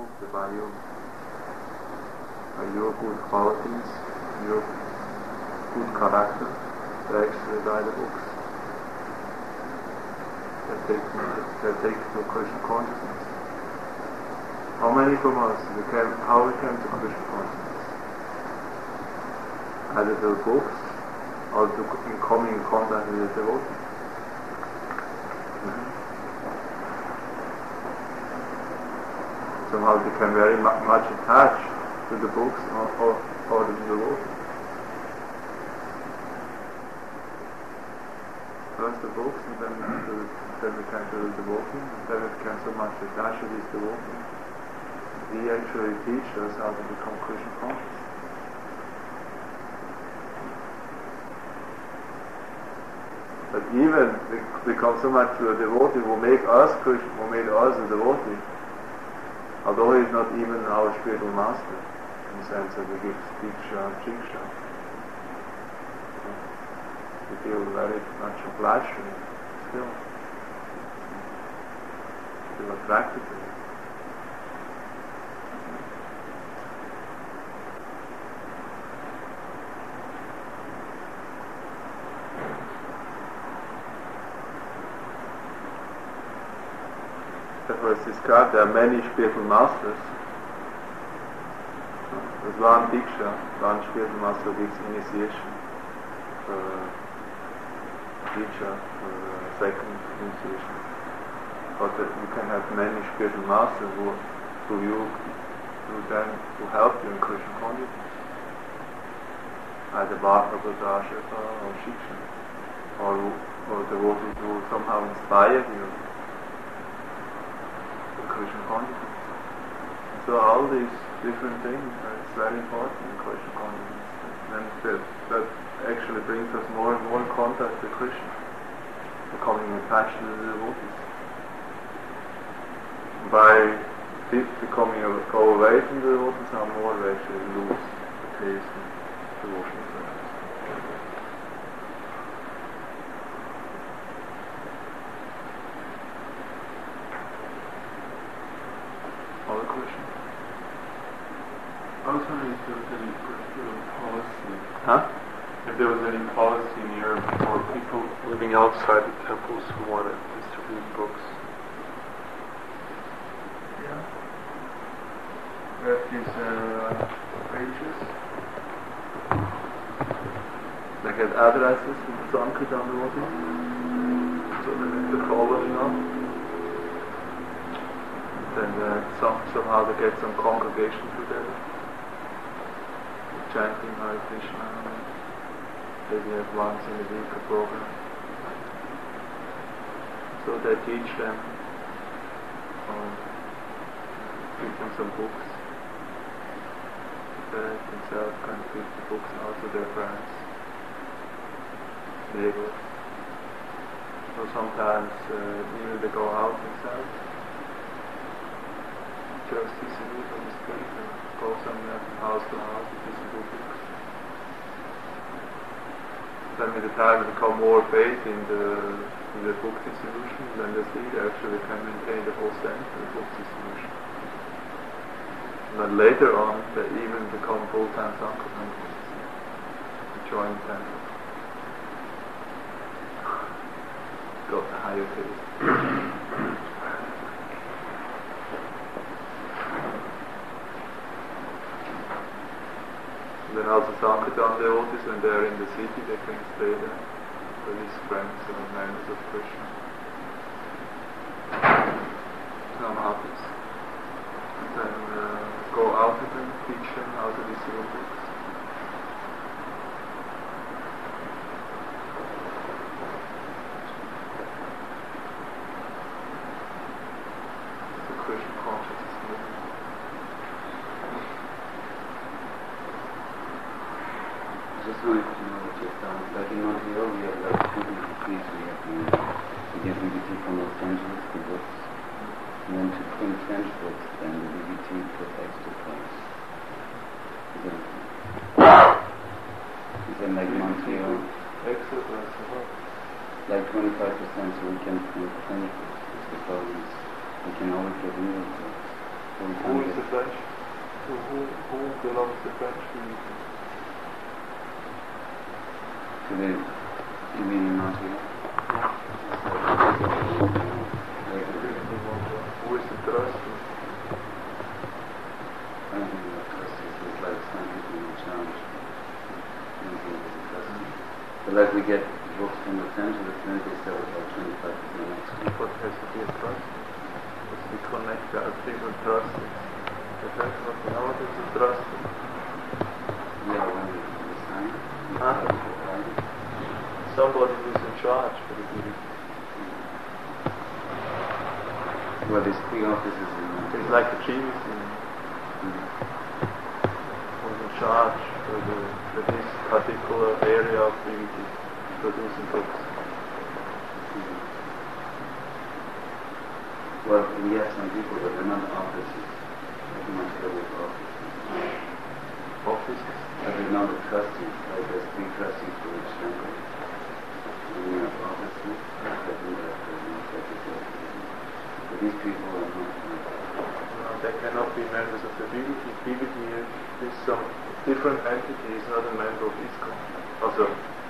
book, by your good qualities, your good character, they actually buy the books. They take to Krishna consciousness. How many from us how we came to Krishna consciousness? Either through books or in coming in contact with the devotee. Somehow became very much attached to the books or the devotee. First the books, and then we came to the devotee, and then we became so much attached to this devotee. He actually teaches us how to become Krishna conscious. But even we become so much to a devotee who made us a devotee, although he is not even our spiritual master, in the sense that we give Diksha and Shiksha. We feel very much obliged to him still. We feel attracted to him. Therefore it's described there are many spiritual masters. There's one Diksha, one spiritual master who gives initiation for Diksha, for second initiation. But you can have many spiritual masters who help you in Krishna consciousness. Either Bhakta, Pradashaka or Shiksha, or devotees who somehow inspire you. Krishna consciousness. So all these different things, it's very important in Krishna consciousness. And that actually brings us more and more in contact with Krishna, becoming attached to the devotees. By becoming go away from the devotees, how more we actually lose the taste and devotional service. I was wondering if there was any particular policy. Huh? If there was any policy in Europe for people living outside the temples who wanted to distribute books. Yeah. We have these pages. They get addresses to the Sankirtan devotees, so they're following up. Then somehow they get some congregation together, chanting Hare Krishna. Maybe have once in a week a program. So they teach them, give them some books. They themselves can give the books out to their friends, neighbors. So sometimes even they go out themselves. Just distribute on the street and go somewhere from house to house and distribute books. Then with the time they become more faith in the book distribution, then they see they actually can maintain the whole center of book distribution. And then later on they even become full-time Sankirtan and join the temple. Got the higher taste. Then also Sankirtan devotees, when they are in the city, they can stay there with his friends and members of Krishna. Some happens. And then go out with them, teach them how to distribute books. The Krishna consciousness movement. Just wanted to know what you thought. Like in Montreal, we have like 2 degrees. We get VBT from Los Angeles, the books. And then to print French books, then the VBT plus extra price. Is that like Montreal? Extra price, like 25%, so we can print French books. It's the problem. We can always get New York books. So we Who can't is the get French? Who belongs to French community? to the, you mean in Montreal? Who is the trustee? I don't think that trustees is like some people in charge. I don't think it's a trustee. But like we get books from Los Angeles, then they sell about 25% extra. What has to be a trustee? Because we connect the different trustees. The fact that now it is a trustee. Yeah, when we sign it, we Huh? write it. Somebody who is in charge for the community. Well, there's 3 offices in It's like the GBC who's in charge for this particular area of BBT, producing books. Well, we have some people, but they're not offices. Like Montreal with offices. Offices. But they're not the trustees. Like there's 3 trustees for each temple. And we have offices. I think that there's no secretary. But these people are not They cannot be members of the BBT. BBT is some different entity, is not a member of ISKCON. Also,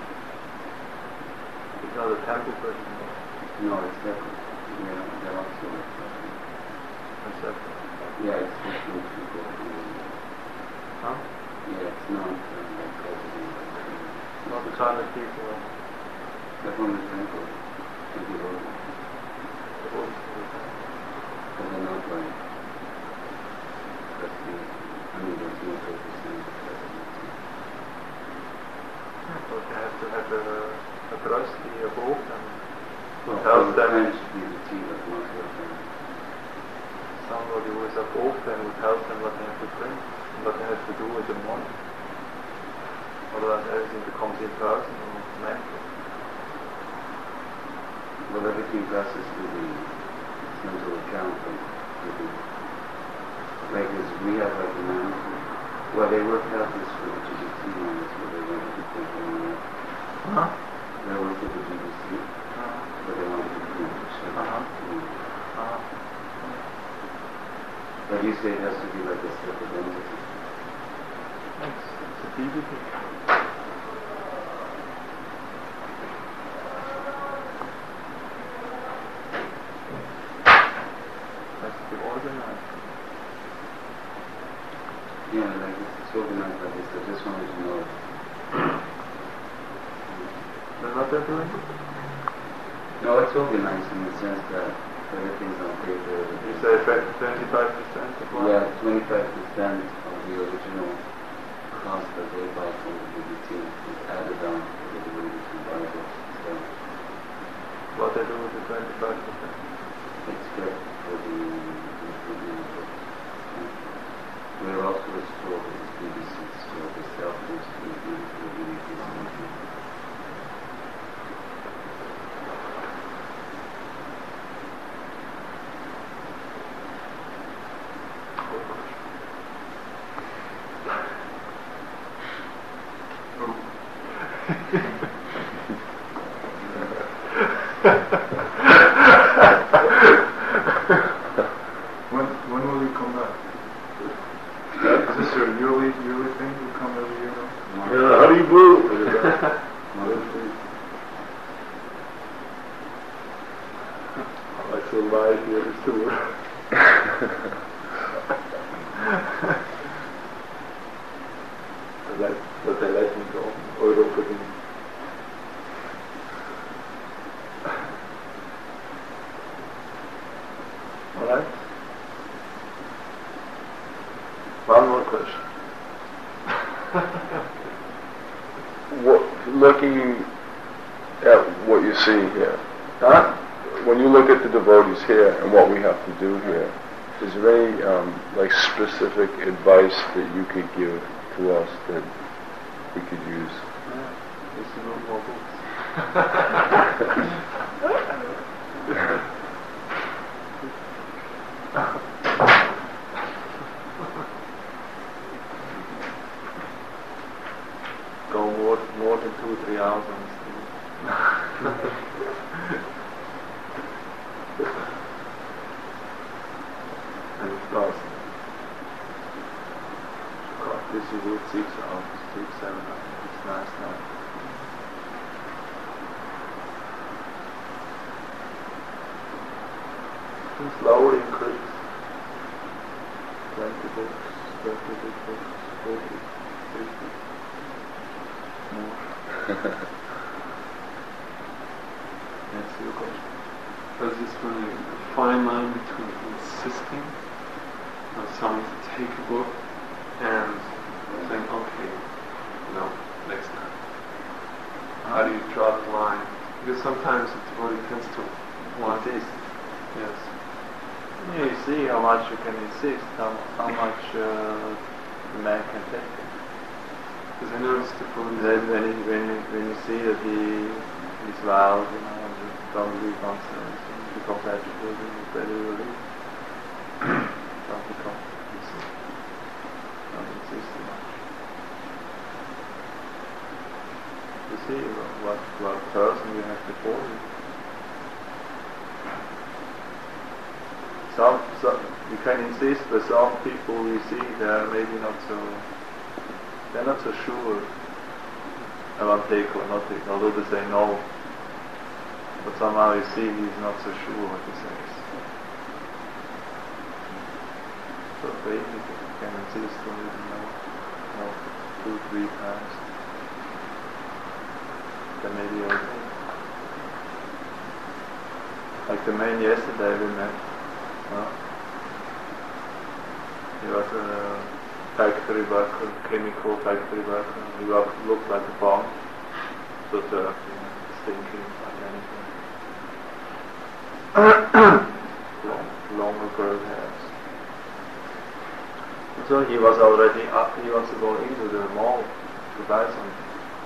it's not a temple person. no, it's separate. Yeah, they're also It's separate. yeah, it's different people. Huh? Yeah, it's not like president. Not the kind of people. They're from the temple. To be over. But they're not like trustees. I mean, there's no representative president. But they have to have a trustee above them. Well, tells the them French BBT, but not the French. somebody who is above them who tells them what they have to print and what they have to do with the money. Otherwise everything becomes impersonal and mental. Well, everything passes to the central account, like this, we have like an announcement. Well, they work out this for the GBC members, but they want to take on that. Huh? They work with the GBC, but they want to do it. But you say it has to be like a separate entity. It's a BBT. Has to be organized. Yeah, like it's organized like this. I just wanted to know. They're not there doing it? No, it's organized in the sense that everything's on paper. You say 25% of what? Yeah, 25% of the original cost that they buy from the BBT is added on to the way to buy books. So What they do with the 25%? it's good for the improvement of books. We're also a store with the BBC store. They sell books to the BBC. When will you come back? Is this your yearly thing? You come every year now? Yeah, Haribo. I survived here too. But they let me go. Europeding. Alright? One more question. Looking at what you see here, Huh? when you look at the devotees here and what we have to do here, is there any like specific advice that you could give to us that we could use? Just a little more books. Go more than 2-3 hours on the street. And it's fast. this you do 6 hours, 6, 7 hours. It's nice now. And slowly increase. 20 books, 30 books, 40, 50. More. Yes, you go. There's this really fine line between insisting on someone to take a book and saying, okay, no, next time. How do you draw the line? Because sometimes the devotee tends to want this. Yes. Yeah, you see how much you can insist, how much the man can take. Because I noticed the devotees. Then when you see that he's wild, you know, and don't read nonsense, he becomes agitated, he's very relieved. Don't become insist. Don't insist too much. You see what person you have before you. Some you can insist, but some people you see they're maybe not so sure about take or not take, although they say no. But somehow you see he's not so sure what he says. So maybe you can insist on it, you know, 2, 3 times. Then maybe okay. Like the man yesterday we met. He was a factory worker, chemical factory worker. He looked like a bomb, so dirty, stinking like anything. Longer curly hairs. So he was already up. He wants to go into the mall to buy something.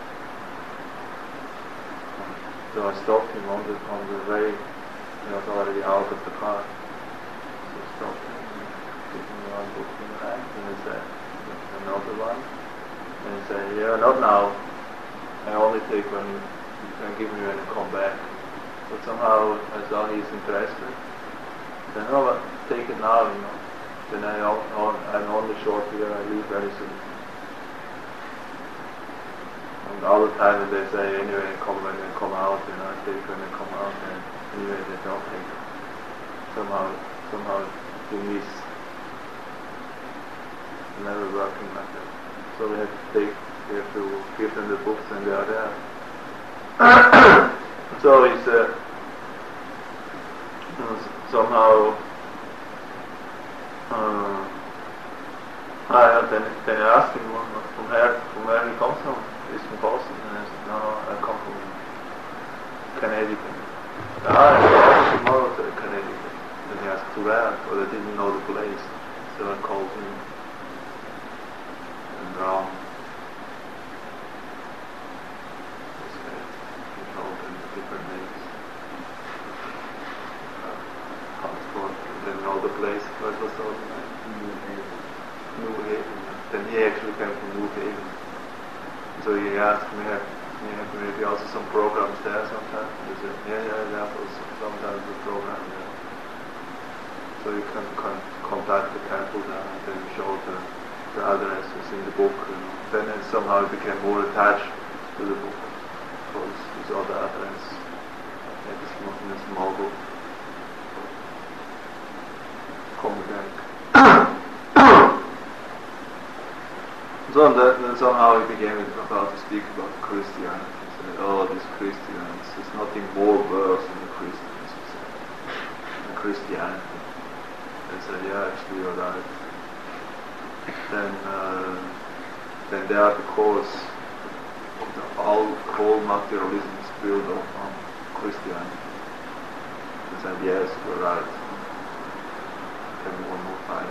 So I stopped him on the way. He was already out of the car. Stopped him, taking one book in the hand, and he said, another one, and he said, yeah, not now, I only take when you can give me when you come back. But somehow I saw he's interested. I said, no, but take it now, you know. Then I'm only short here, I leave very soon. And all the time they say, anyway, come when they come out, you know, I take when they come out, and anyway they don't take it. Somehow you miss, never working like that. So we have to give them the books and they are there. So it's somehow then I asked him from where he comes from. He's from Boston, and I said, no, I come from Connecticut. Tomorrow to Connecticut. And he asked to where, but I didn't know the place, so I called him. And wrong. He told him the different names. Passport, and then know the place, what was the name? New Haven. Then he actually came from New Haven. So he asked me, maybe also some programs there sometimes. He said, yeah, there was sometimes a program there. So you can contact the temple there and then show the addresses in the book. And then somehow it became more attached to the book. Because you saw the address in a small book. Come back. So then somehow it became about to speak about Christianity. He said, oh, these Christians, there's nothing more worse than the Christians, he said. And Christianity. I said, yeah, actually you're right. Then there are the cause of all materialism is built on Christianity. I said, yes, you're right. Tell me one more time,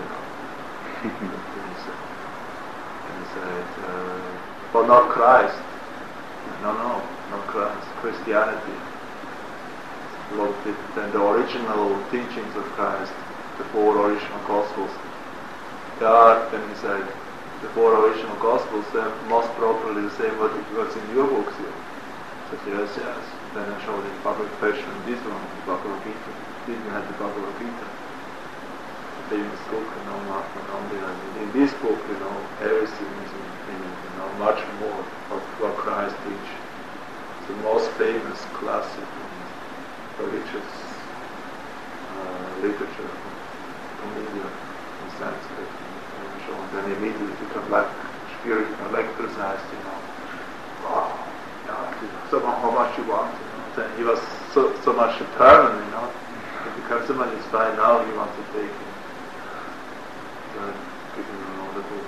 and he said, but not Christ. No, not Christ. Christianity. A lot different than the original teachings of Christ. The 4 original Gospels. They are, then he said, the 4 original Gospels, they're most probably the same what's in your books here. I said, yes. Then I showed him Bhagavad Gita and this one, the Bhagavad Gita. Didn't have the Bhagavad Gita. famous book, Mahatma Gandhi, and in this book, everything is in much more of what Christ teaches. The most famous classic religious literature from India in Sanskrit and so on. Then immediately become like spirit electricized, Wow, how much you want, Then he was so much determined, It becomes so much inspired now he wants to take him. Give him another book.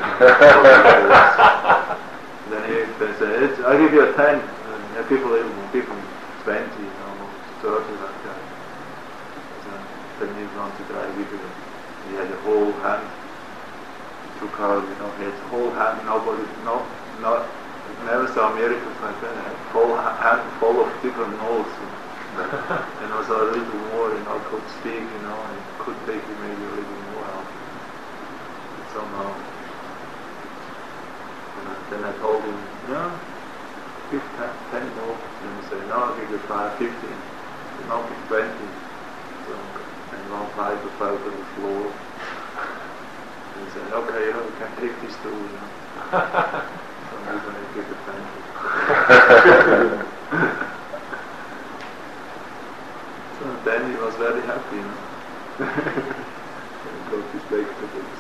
Then they say, I'll give you a 10. And people even give him 20, 30 like that. Then he wants to die, give him. He had a whole hand. He took out, he had a whole hand. Nobody, never saw miracles like that. A whole hand full of different notes. And also a little more, could speak, and could take him maybe a little more out. Somehow. And then I told him, give 10 more. And he said, no, I'll give you 15. No, give 20. So, and one fighter fell to the floor. And he said, okay, you can take these two. So I'm going to give it 20. So then he was very happy, and got his back to books.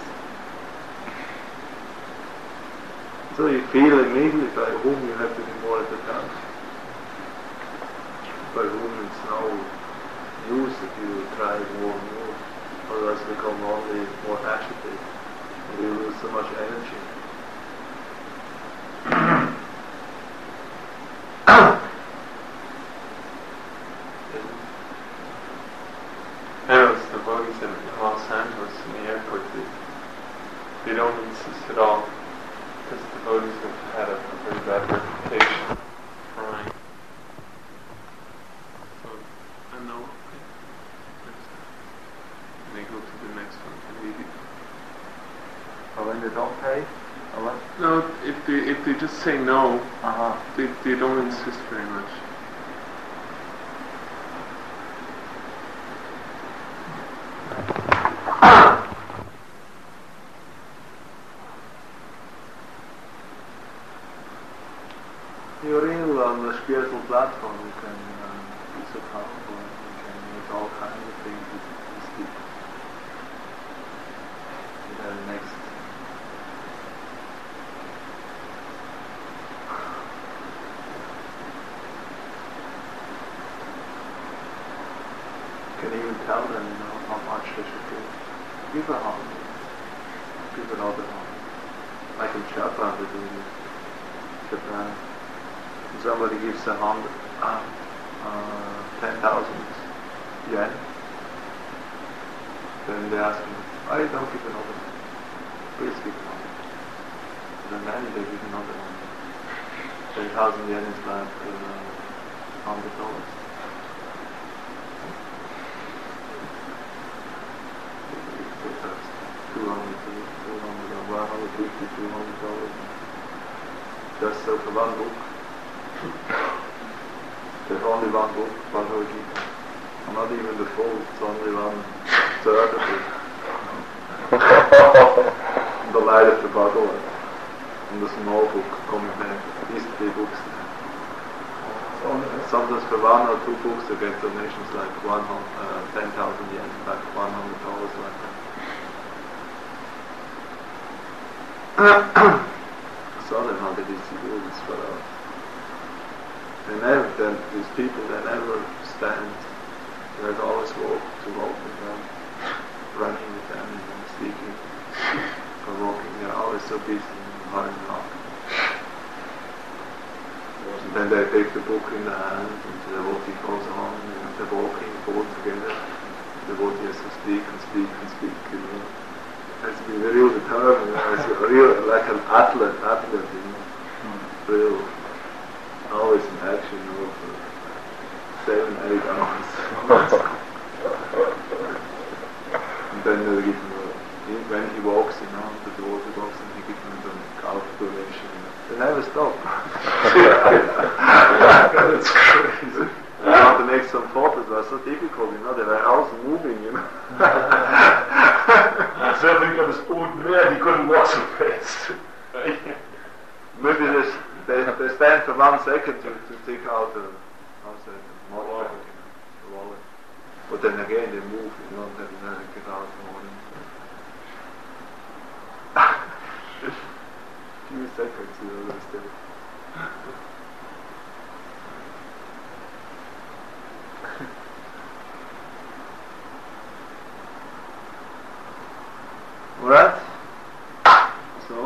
So you feel immediately by whom you have to be more at the touch, by whom it's no use if you try more and more, otherwise you become only more agitated, and you lose so much energy. The devotees in Los Angeles in the airport, they don't insist at all, because the devotees have had a very bad reputation for crying. So, I know, and they go to the next one immediately. Or when they don't pay? Or what? No, if they just say no, they don't insist very much. You're real on the spiritual platform, you can be so powerful, you can make all kinds of things with speak. Next. You can even tell them, how much they should give. Give a hand. Give another hand. Like in Japan, they do this. Japan. Somebody gives 10,000 yen, then they ask him, I don't give another one. Please give one. Then many they give another one. 10,000 yen is like $100. $200. Just so for one book. There's only one book, Bhagavad Gita. And not even the full, it's only 1/3 of it. The light of the Bhagavad. And the small book coming back. These 3 books. Sometimes for 1 or 2 books they get donations like 10,000 yen, like $100 like that. So then how they distribute this for us. These people, they never stand. They always walk with them, running with them, and speaking, or walking. They're always so busy and hard and hard. And then they take the book in the hand, and the devotee goes on, and they're walking both together. The devotee has to speak and speak and speak. Has to be real determined. It's real, like an athlete. Real. Always in action for 7-8 hours. And then they give him when he walks, the devotee walks and he gives him the calf donation. They never stop. That's crazy. I want to make some photos, it was so difficult, they were also moving, got his boot there, he couldn't walk so fast. Maybe they stand for 1 second to take out the wallet. But then again they move, you know, then they get out more than few seconds, you know, still. Alright? So,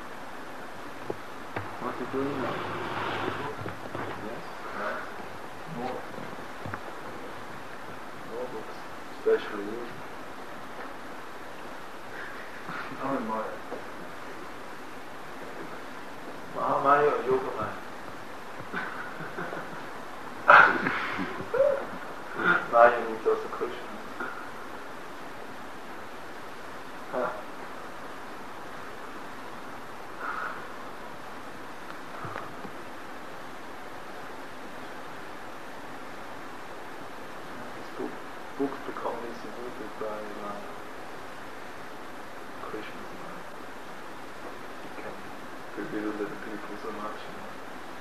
what are you doing now? Yes? Right. More books, especially you. Oh, Mahamaya or Yogamaya? Maya means also Krishna. Huh? Books become distributed by Krishna's mind. It can bewilder the people so much, you know.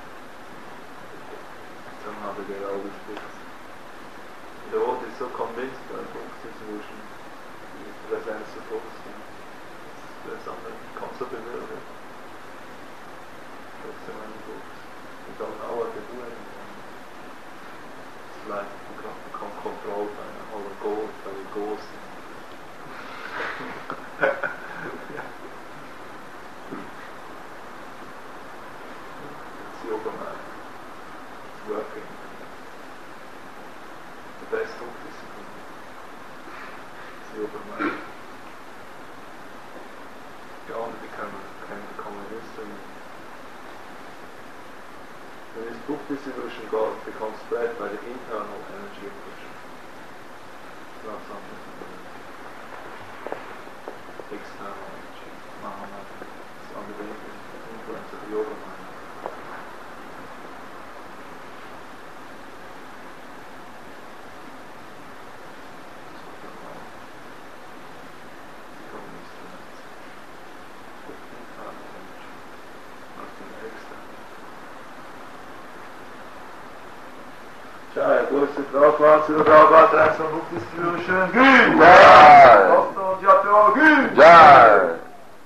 Somehow they get all these books. The world is so convinced by books distribution. It presents the books, you know. There's something comes up bewildered. There's so many books. You don't know what they're doing. It's like you become controlled by all the gold, by the ghosts. It's yoga man. It's working. The best of discipline. It's yoga man. You only can become a history. When this book distribution becomes spread by the internal energy of Krishna. It's not something external energy. Mahamaya. It's under the influence of the yoga mind. Become instruments. With internal energy. Nothing external. Jai, Gursi Prabhupada, Srila Prabhupada, Transform Book Distribution, Jai! Dr. Jatro, Jai!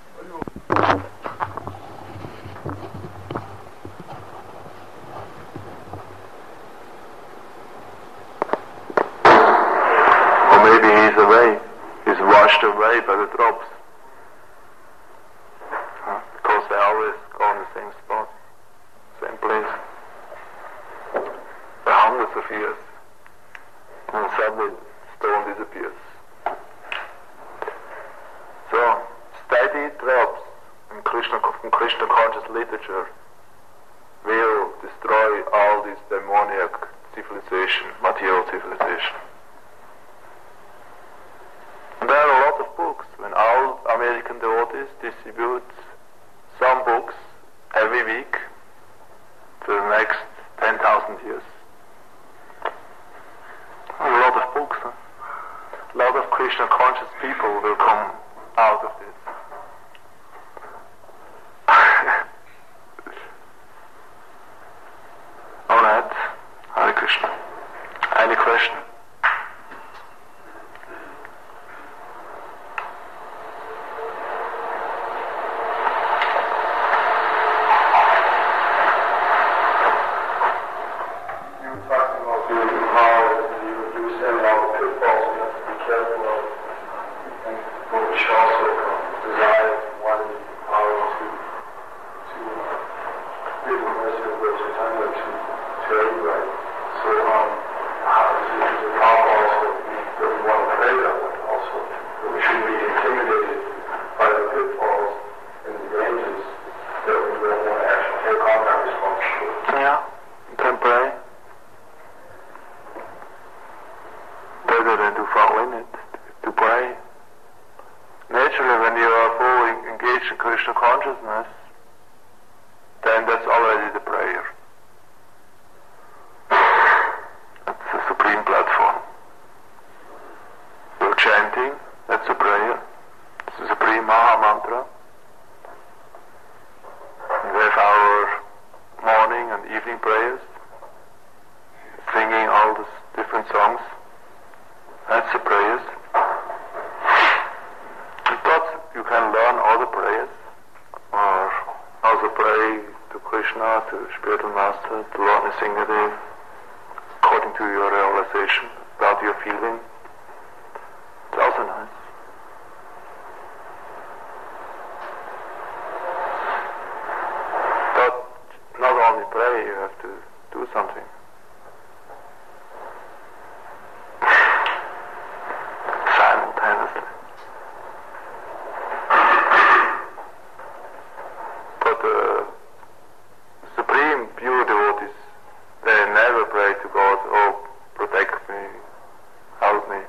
Or maybe he's away, he's washed away by the drops. Because they always go in the same spot, same place. For hundreds of years, and suddenly stone disappears. So, steady drops in Krishna conscious literature will destroy all this demoniac civilization, material civilization. And there are a lot of books. When all American devotees distribute some books every week for the next 10,000 years. A lot of books, huh? A lot of Krishna conscious people will come out of this. Alright, Hare Krishna. Any question? Supreme Hari Maha Mantra. We have our morning and evening prayers, singing all these different songs. That's the prayers. But you can learn all the prayers, or also pray to Krishna, to Spiritual Master, to Lord Nrsingadev, according to your realization, about your feeling. It's also nice. But not only pray, you have to do something. Simultaneously. But the supreme pure devotees, they never pray to God, oh, protect me, help me.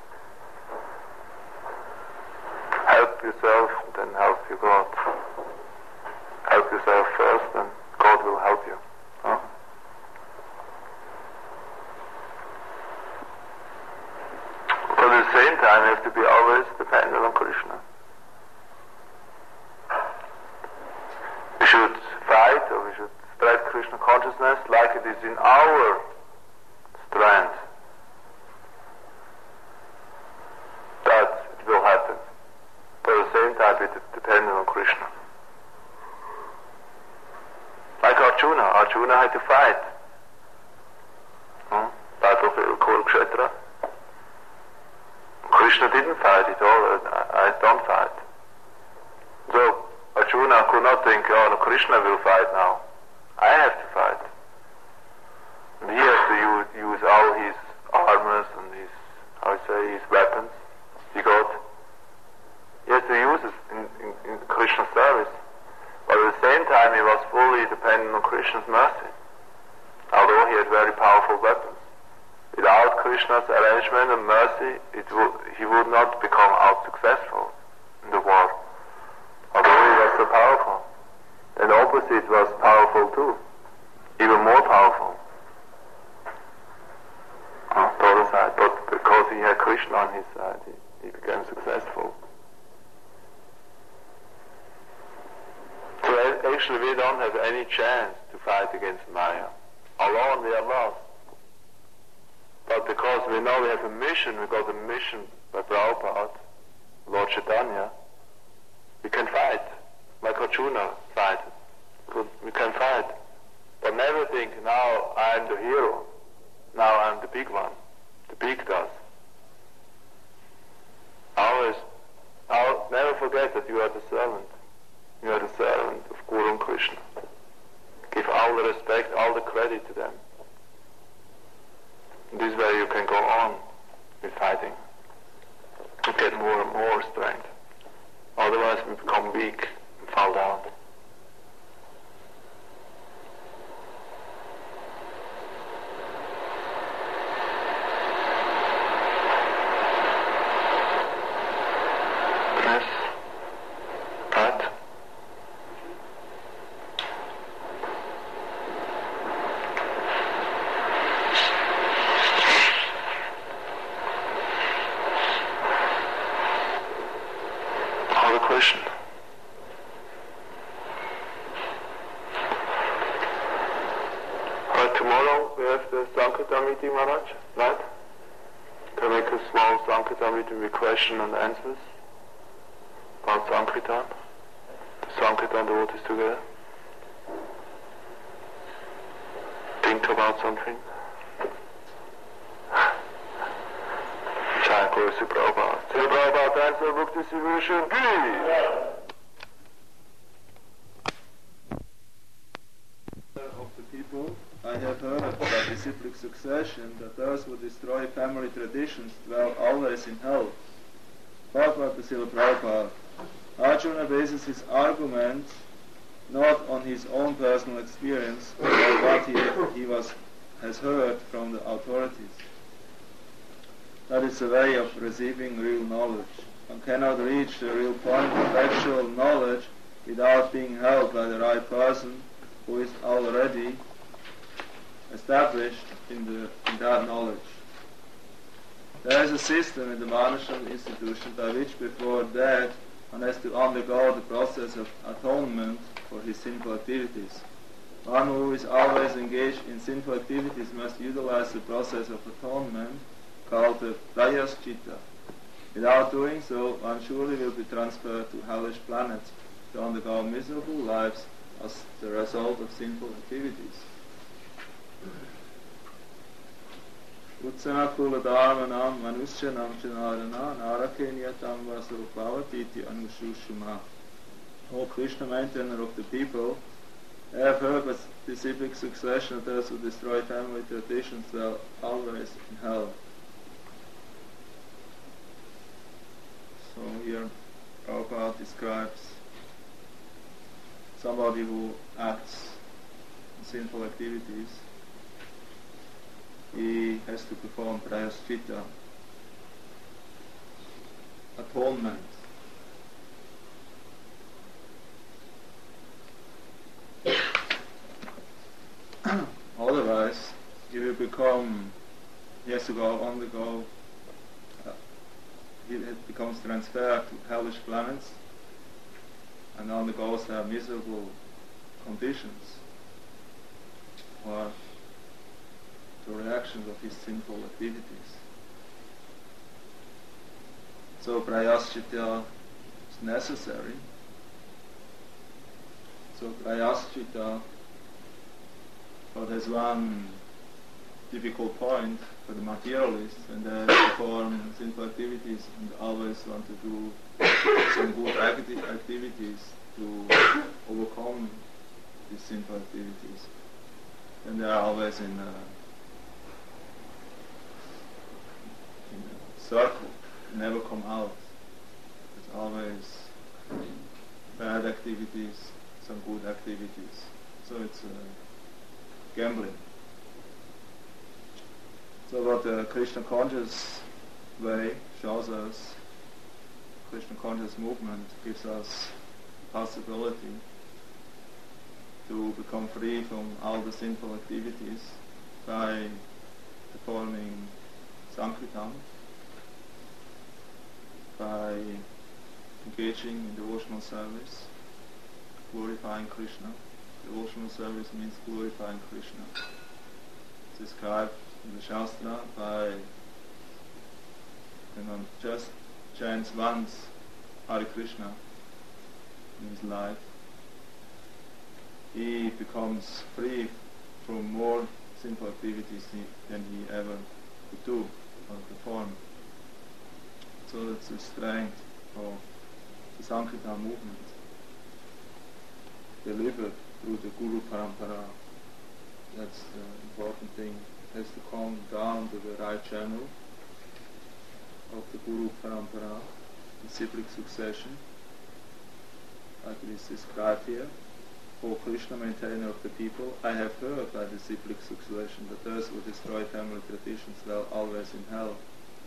Help yourself, then help you God. Help yourself first, then God will help you. Huh? But at the same time, you have to be always dependent on Krishna. We should fight, or we should spread Krishna consciousness like it is in our strength. That it will happen. But at the same time, be dependent on Krishna. Like Arjuna. Arjuna had to fight. Battlefield Kurukshetra. Krishna didn't fight at all. I don't fight. So Arjuna could not think, oh, no, Krishna will fight now. I have to fight. And he has to use all his armors and his, his weapons he got. He has to use it in Krishna's service. But at the same time, he was fully dependent on Krishna's mercy. Although he had very powerful weapons. Without Krishna's arrangement and mercy, he would not become out successful in the war. Although he was so powerful. And the opposite was powerful too. Even more powerful. On the other side. But because he had Krishna on his side, he became successful. So actually we don't have any chance to fight against Maya. Alone we are lost. But because we know we have a mission, we got a mission by Prabhupada, Lord Chaitanya, we can fight. Like Arjuna fight. We can fight. But never think, now I'm the hero. Now I'm the big one. The big does. Never forget that you are the servant. You are the servant of Guru and Krishna. Give all the respect, all the credit to them. This way you can go on with fighting. You get more and more strength. Otherwise we become weak and fall down. Yes. Right. Question. Tomorrow we have the Sankirtan meeting, Maharaj, right? Can we make a small Sankirtan meeting with question and answers about Sankirtan? The Sankirtan devotees together. Think about something. Jai Guru Sri Prabhupada. Sri Prabhupada answer book distribution, please. Of the people, I have heard about disciplic succession, that those who destroy family traditions dwell always in hell. Bhagavad Srila Prabhupada. Arjuna bases his argument not on his own personal experience, but on what he has heard from the authorities. That is a way of receiving real knowledge. One cannot reach the real point of actual knowledge without being helped by the right person who is already established in that knowledge. There is a system in the Varnashram institution by which before that one has to undergo the process of atonement for his sinful activities. One who is always engaged in sinful activities must utilize the process of atonement called the prayaschita. Without doing so, one surely will be transferred to hellish planets to undergo miserable lives as the result of sinful activities. Utsana kula dharmanam manushyanam chanarana narakenyatam vasarupavatīti anushushuma. O Krishna, maintainer of the people, I have heard that the disciplic succession of those who destroy family traditions dwell always in hell. So here Prabhupada describes somebody who acts in sinful activities. He has to perform prayaschita, atonement. Otherwise, he has to undergo, he becomes transferred to hellish planets and undergoes their miserable conditions or the reactions of his sinful activities. So prayaschita is necessary. So prayaschita, but there's one difficult point for the materialists, and they perform sinful activities and always want to do some good activities to overcome these sinful activities. And they are always in a circle, never come out. There's always bad activities, some good activities. So it's gambling. So what the Krishna conscious way shows us, Krishna conscious movement gives us possibility to become free from all the sinful activities by performing Sankirtan, by engaging in devotional service, glorifying Krishna. Devotional service means glorifying Krishna. It's described in the Shastra by, just chants once Hare Krishna in his life, he becomes free from more sinful activities than he ever could do or perform. So that's the strength of the Sankirtan movement, delivered through the Guru Parampara. That's the important thing. It has to come down to the right channel of the Guru Parampara, disciplic succession, like it is described here. O Krishna, maintainer of the people, I have heard by disciplic succession that those who destroy family traditions dwell always in hell.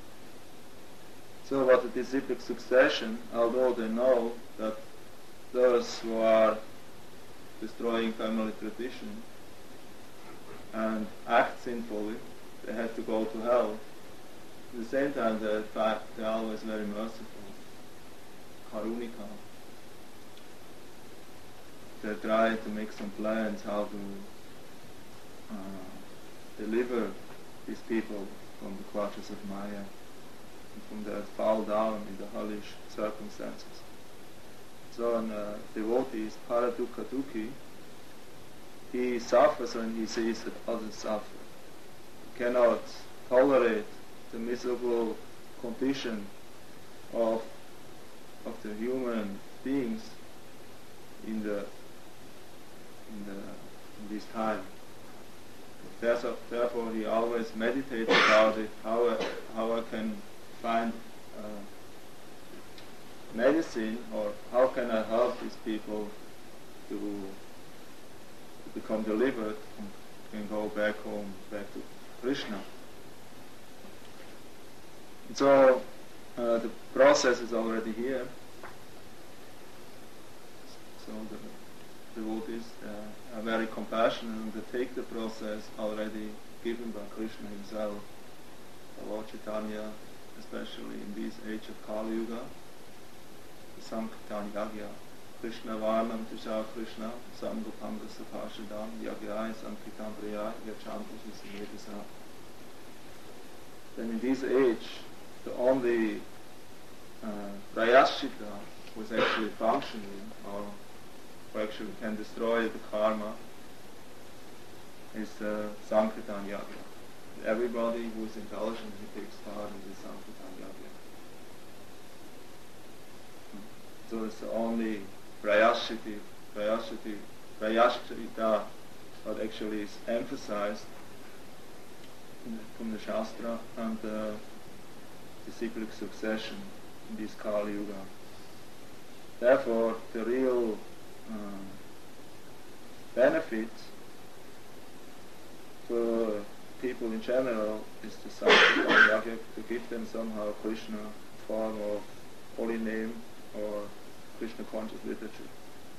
So what the disciplic succession, although they know that those who are destroying family tradition and act sinfully, they have to go to hell. At the same time, they're always very merciful, karunika. They try to make some plans how to deliver these people from the clutches of Maya, and from their fall down in the hellish circumstances. So an devotee is paradukha dukhi. He suffers when he sees that others suffer. He cannot tolerate the miserable condition of the human beings in this time. Therefore, he always meditates about it, how I can find medicine, or how can I help these people to become delivered and go back home, back to Krishna. And so the process is already here. So the devotees are very compassionate and they take the process already given by Krishna himself. The Lord Chaitanya, especially in this age of Kali Yuga, the Sankirtan Yagya. Krishna Varnam Tushar Krishna, Samgopanga Sapashadam, Yagyai, Sankirtan Priyai, Yachantas Yedasa. Then in this age, the only Prayashchita was actually functioning, or actually can destroy the karma, is Sankirtan Yagya. Everybody who is intelligent, he takes part in the Sankirtan Yagya. So it's the only Prayashchita that actually is emphasized from the Shastra and the disciplic succession in this Kali Yuga. Therefore, the real benefit for people in general is the Sankirtan Yagya, to give them somehow Krishna form of holy name or Krishna conscious literature.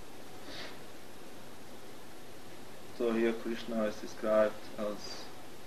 So here Krishna is described as,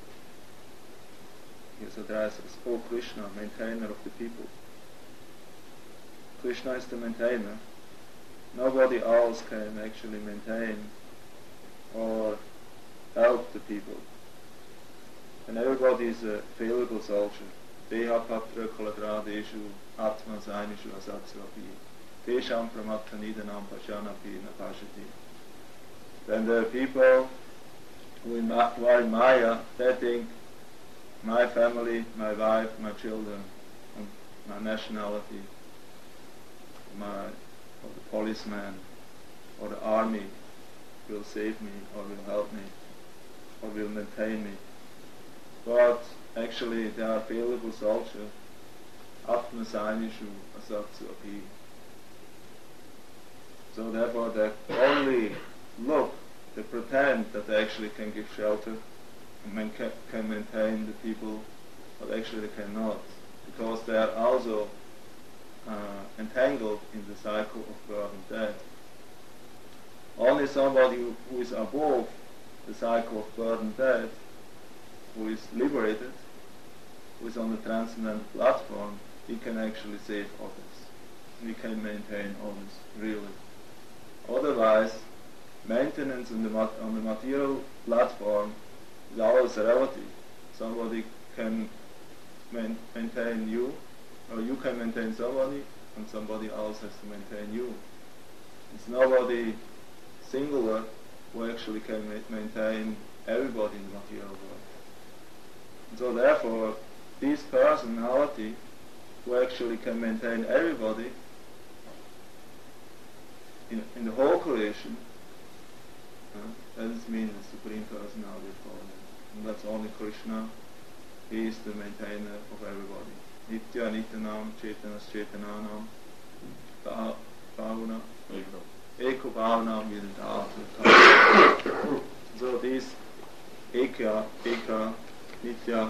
he is addressed as, O Krishna, maintainer of the people. Krishna is the maintainer. Nobody else can actually maintain or help the people. And everybody is a failable soldier. Deha patra kaladradeshu atma zainishu asatsvapi. Tesham pramatta nidanam pashanapi napashati. Then there are people who are in Maya, they think my family, my wife, my children, my nationality, or the policeman, or the army will save me, or will help me, or will maintain me. But actually they are failable soldiers. Atma sainishu asatsu api. So therefore they only look, they pretend that they actually can give shelter and can maintain the people, but actually they cannot, because they are also entangled in the cycle of birth and death. Only somebody who is above the cycle of birth and death, who is liberated, who is on the transcendental platform, he can actually save others. He can maintain others, really. Otherwise, maintenance on the material platform is always relative. Somebody can maintain you, or you can maintain somebody, and somebody else has to maintain you. It's nobody singular who actually can maintain everybody in the material world. And so therefore, this personality who actually can maintain everybody in the whole creation, that is means the Supreme Personality of Godhead. And that's only Krishna. He is the maintainer of everybody. Nitya Nityanam Chetanas Chetananam Bhavana Eko Bhavanam Vidanta. So this Eka, Nitya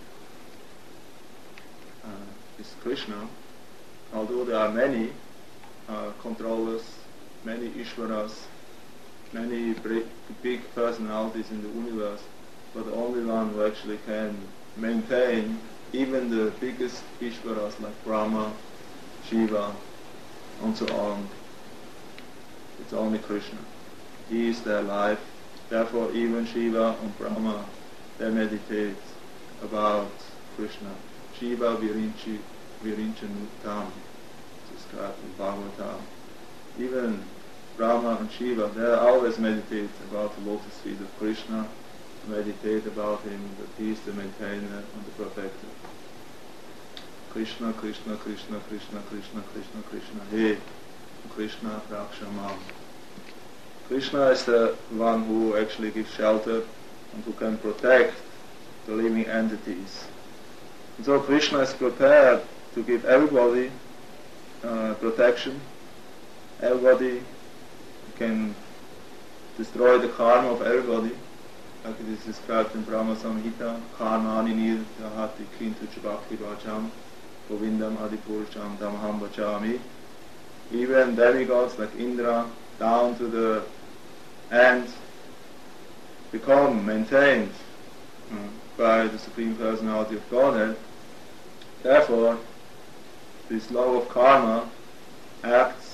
is Krishna. Although there are many controllers, many Ishvaras, many big personalities in the universe, but the only one who actually can maintain even the biggest Ishvaras like Brahma, Shiva, and so on, it's only Krishna. He is their life. Therefore even Shiva and Brahma, they meditate about Krishna. Shiva Virinchanutam, described in Bhagavatam. Even Brahma and Shiva, they always meditate about the lotus feet of Krishna, meditate about him, that he is the maintainer and the protector. Krishna, Krishna, Krishna, Krishna, Krishna, Krishna, Krishna, He, Krishna, Rakshamam. Krishna is the one who actually gives shelter and who can protect the living entities. And so Krishna is prepared to give everybody protection. Everybody can destroy the karma of everybody, like it is described in Brahma Samhita, karmani nirjahati kintu chabakti vacham govindam adipurusham damaham vachami. Even demigods like Indra, down to the end, become maintained by the Supreme Personality of Godhead. Therefore, this law of karma acts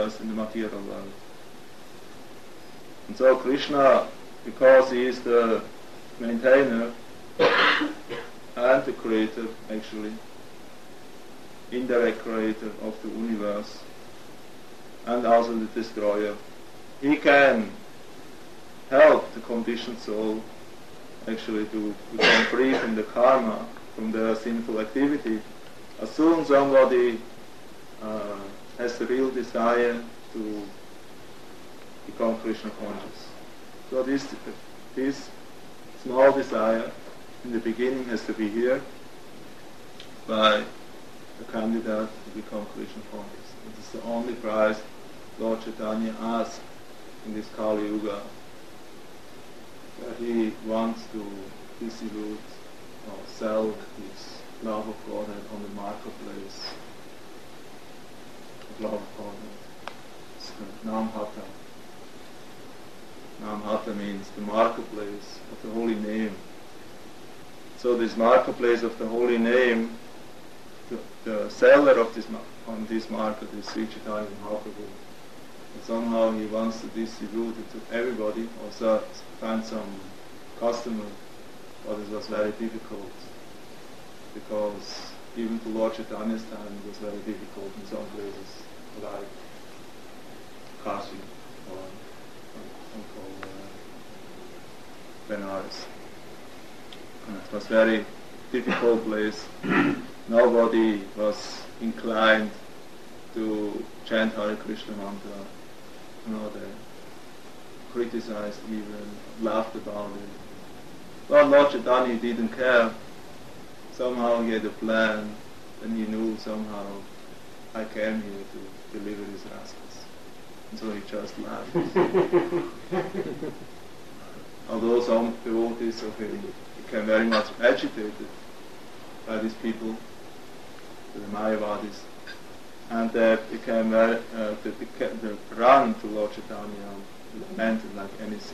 universe, in the material world. And so Krishna, because he is the maintainer and the creator, actually, indirect creator of the universe, and also the destroyer, he can help the conditioned soul actually to become free from the karma, from the sinful activity, as soon as somebody has the real desire to become Krishna conscious. So this small desire in the beginning has to be here by the candidate to become Krishna conscious. It is the only price Lord Chaitanya asks in this Kali Yuga, that he wants to distribute or sell his love of Godhead on the marketplace of love of Godhead. It's the Namhata. Namhata means the marketplace of the holy name. So this marketplace of the holy name, the seller of on this market is Sri Chaitanya Mahaprabhu. And somehow he wants to distribute it to everybody, or find some customer, but it was very difficult, because even to Lord Chaitanya's time it was very difficult in some places, like Kashi or Benares. It was a very difficult place. Nobody was inclined to chant Hare Krishna mantra. They criticized even, laughed about it. But Lord Chaitanya didn't care. Somehow he had a plan, and he knew somehow I came here to deliver these rascals. And so he just laughed. Although some devotees of him became very much agitated by these people, the Mayavadis, and they became they ran to Lord Chaitanya and lamented like anything.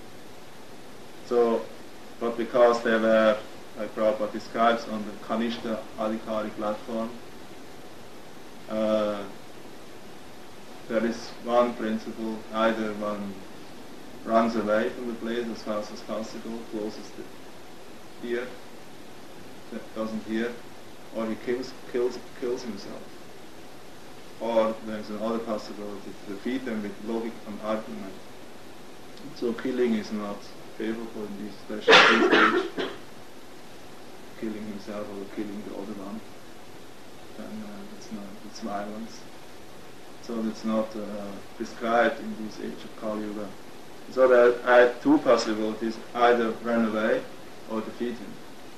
So, but because they were, like Prabhupada describes, on the Kanishta Adhikari platform, there is one principle: either one runs away from the place as fast as possible, closes the ear, doesn't hear, or he kills himself. Or there's another possibility to defeat them with logic and argument. So killing is not favorable in this special stage. Killing himself or killing the other one, then it's violence. So it's not prescribed in this age of Kali Yuga. So there are two possibilities: either run away or defeat him.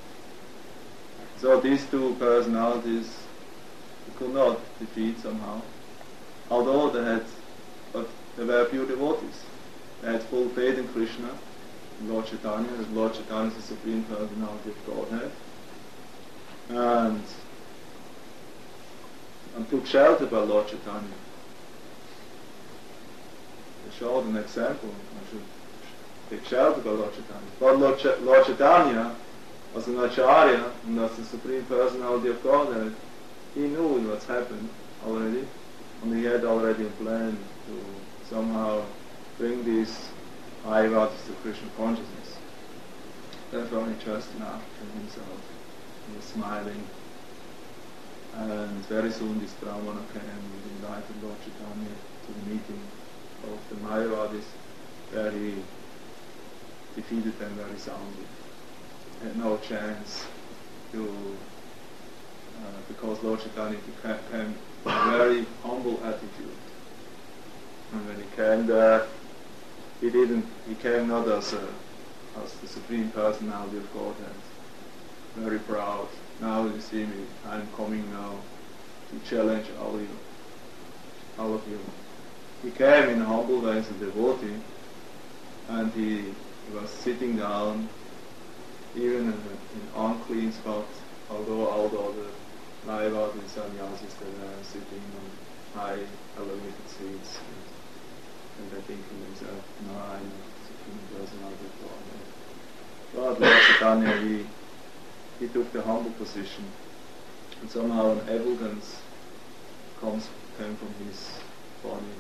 So these two personalities could not defeat somehow, although they were pure devotees. They had full faith in Krishna, in Lord Chaitanya, as Lord Chaitanya is the Supreme Personality of Godhead, and took shelter by Lord Chaitanya. They showed an example. I should take shelter by Lord Chaitanya. But Lord Chaitanya, as an Acharya and as the Supreme Personality of Godhead, he knew what's happened already, and he had already a plan to somehow bring these Mayavadis to Krishna consciousness. Therefore he just laughed at himself. He was smiling. And very soon this Brahmana came and invited Lord Chaitanya to the meeting of the Mayavadis, where he defeated them very soundly. He had no chance to, because Lord Chaitanya came with a very humble attitude. And when he came there, he came not as the Supreme Personality of Godhead, very proud. Now you see me, I'm coming now to challenge all of you. He came in a humble way as a devotee, and he was sitting down, even in an unclean spot, although all the other Mayavadis and sannyasis that were sitting on high elevated seats, and they think to themselves, no, I'm not the Supreme Personality of Godhead. But Lord Chaitanya, he took the humble position, and somehow an elegance came from his body.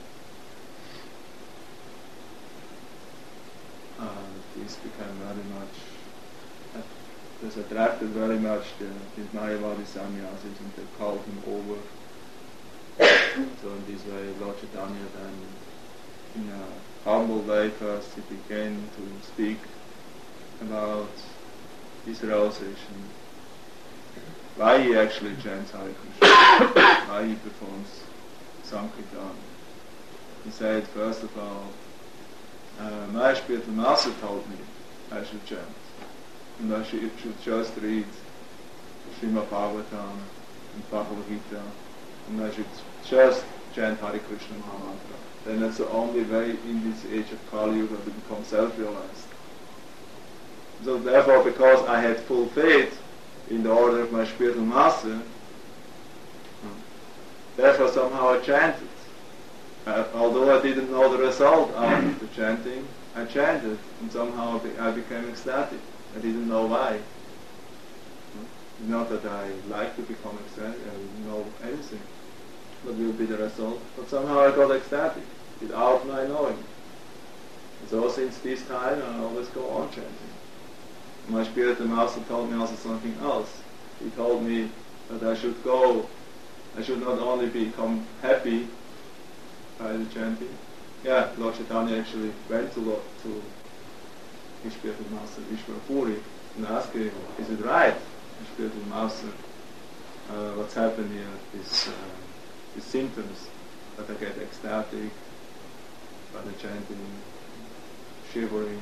This became very much, this attracted very much the Mayavadi sannyasis, and they called him over. So in this way, Lord Chaitanya then, in a humble way first, he began to speak about his realization, why he actually chants Hare Krishna, why he performs Sankirtan. He said, first of all, my spiritual master told me I should chant, and I should just read Srimad Bhagavatam and Bhagavad Gita, and I should just chant Hare Krishna Mahamantra. Then that's the only way in this age of Kali Yuga to become self-realized. So therefore, because I had full faith in the order of my spiritual master, therefore somehow I chanted. Although I didn't know the result of the chanting, I chanted, and somehow I became ecstatic. I didn't know why. Not that I like to become ecstatic, I didn't know anything. What will be the result? But somehow I got ecstatic, without my knowing. And so since this time, I always go on chanting. My spiritual master told me also something else. He told me that I should not only become happy by the chanting. Yeah, Lord Chaitanya actually went to his spiritual master, Ishvara Puri, and asked him, is it right, spiritual master, what's happened here, these symptoms, that I get ecstatic by the chanting, shivering,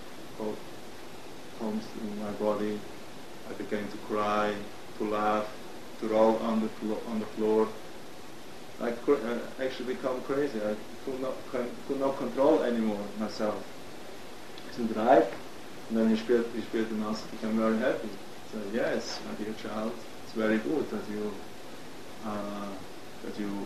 comes in my body, I began to cry, to laugh, to roll on the floor. I actually become crazy. I could not control anymore myself. Isn't it right? And then his spiritual master became very happy. So yes, my dear child, it's very good that you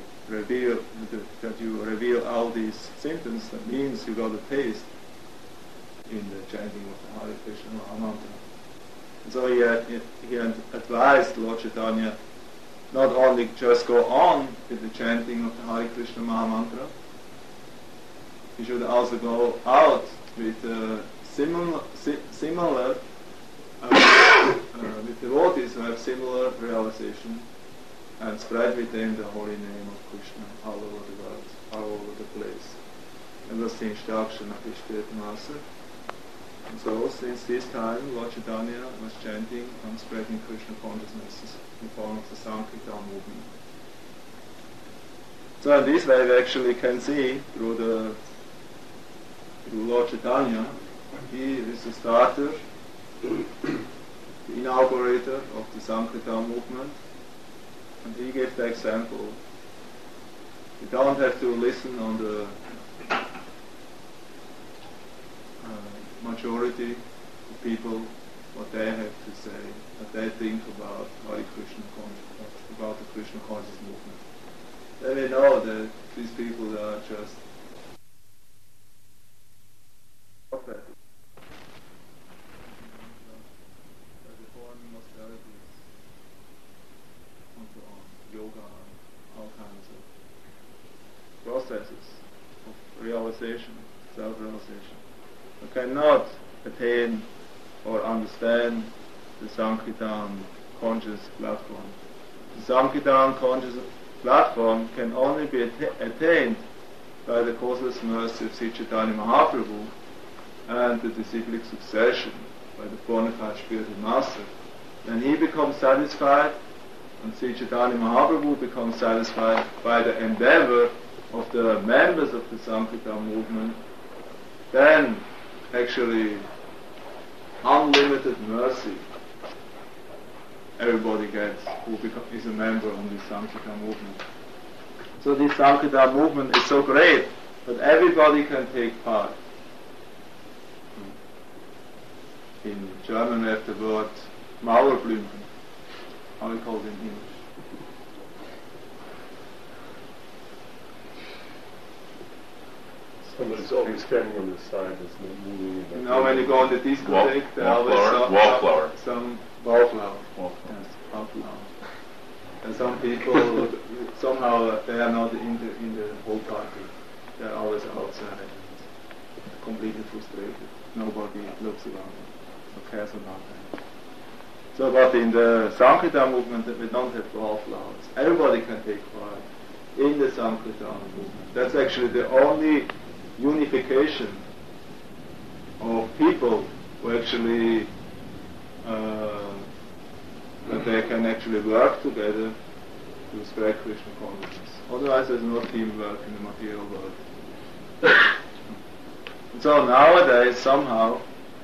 reveal all these symptoms. That means you got a taste in the chanting of the Hare Krishna Mahamantra. And so he advised Lord Chaitanya not only just go on with the chanting of the Hare Krishna Mahamantra, he should also go out with similar with devotees who have similar realization, and spread with them the holy name of Krishna all over the world, all over the place. And that's the instruction of the spiritual master. And so, since this time, Lord Chaitanya was chanting and spreading Krishna consciousness in the form of the Sankirtan movement. So in this way we actually can see through Lord Chaitanya, he is the starter, the inaugurator of the Sankirtan movement, and he gave the example. You don't have to listen on the majority of people, what they have to say, what they think about Hare Krishna, about the Krishna conscious movement. Then we know that these people are just prophetic. Performing austerities, and so on, yoga, all kinds of processes of realization, self-realization. You cannot attain or understand the Sankirtan conscious platform. The Sankirtan conscious platform can only be attained by the causeless mercy of Sri Chaitanya Mahaprabhu and the disciplic succession by the bona fide spiritual master. Then he becomes satisfied, and Sri Chaitanya Mahaprabhu becomes satisfied by the endeavor of the members of the Sankirtan movement. Then actually unlimited mercy everybody gets who is a member of the Sankirtan movement. So this Sankirtan movement is so great that everybody can take part. In German we have the word Mauerblümchen. How do you call it in English? Somebody's always standing on the side that's not moving. You know, when you go on the discotheque, there are always some wallflower. Yes, wallflower. And some people somehow they are not in the whole party. They are always outside, and completely frustrated. Nobody looks around or cares about them. So, but in the Sankirtan movement, we don't have wallflowers. Everybody can take part in the Sankirtan movement. That's actually the only unification of people who actually that they can actually work together to spread Krishna consciousness. Otherwise, there's no teamwork in the material world. So nowadays, somehow,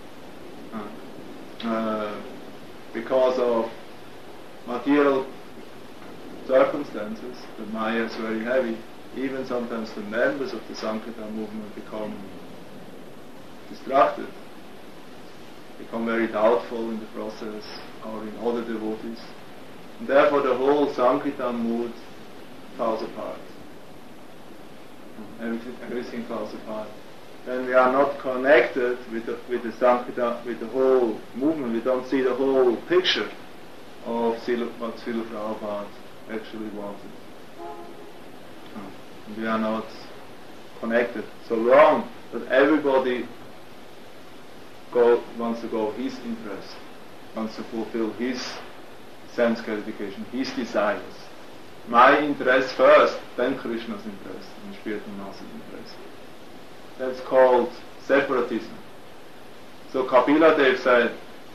because of material circumstances, the Maya is very heavy. Even sometimes the members of the Sankirtan movement become distracted, become very doubtful in the process, or in other devotees. And therefore the whole Sankirtan mood falls apart. Everything falls apart. Then we are not connected with the Sankirtan, with the whole movement. We don't see the whole picture of what Srila Prabhupada actually wanted. We are not connected so long that everybody wants to go his interest, wants to fulfill his sense gratification, his desires. My interest first, then Krishna's interest, and spiritual master's interest. That's called separatism. So Kapila Dev said,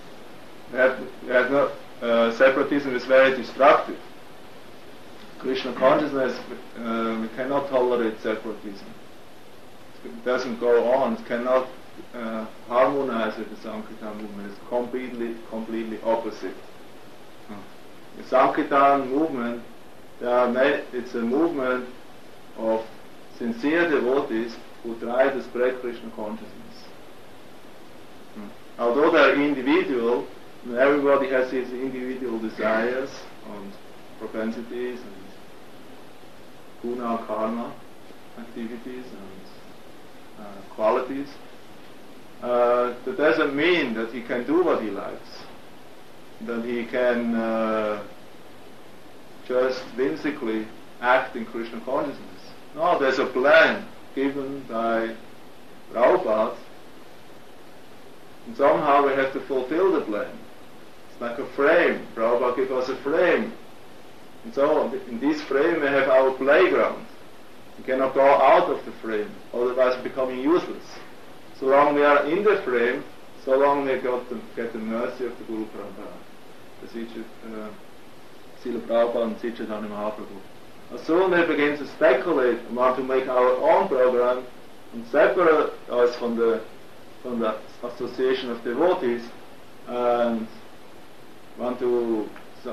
separatism is very destructive. Krishna consciousness, we cannot tolerate separatism. It doesn't go on, it cannot harmonize with the Sankirtan movement. It's completely opposite. The Sankirtan movement, it's a movement of sincere devotees who try to spread Krishna consciousness. Although they are individual, everybody has his individual desires and propensities and guna, karma activities and qualities. That doesn't mean that he can do what he likes, that he can just whimsically act in Krishna consciousness. No, there's a plan given by Prabhupada, and somehow we have to fulfill the plan. It's like a frame. Prabhupada gave us a frame. And so in this frame we have our playground. We cannot go out of the frame, otherwise becoming useless. So long we are in the frame, so long we get the mercy of the Guru Parampara, the Srila Prabhupada and Sri Chaitanya Mahaprabhu. As soon as we begin to speculate and want to make our own program and separate us from the association of devotees and want to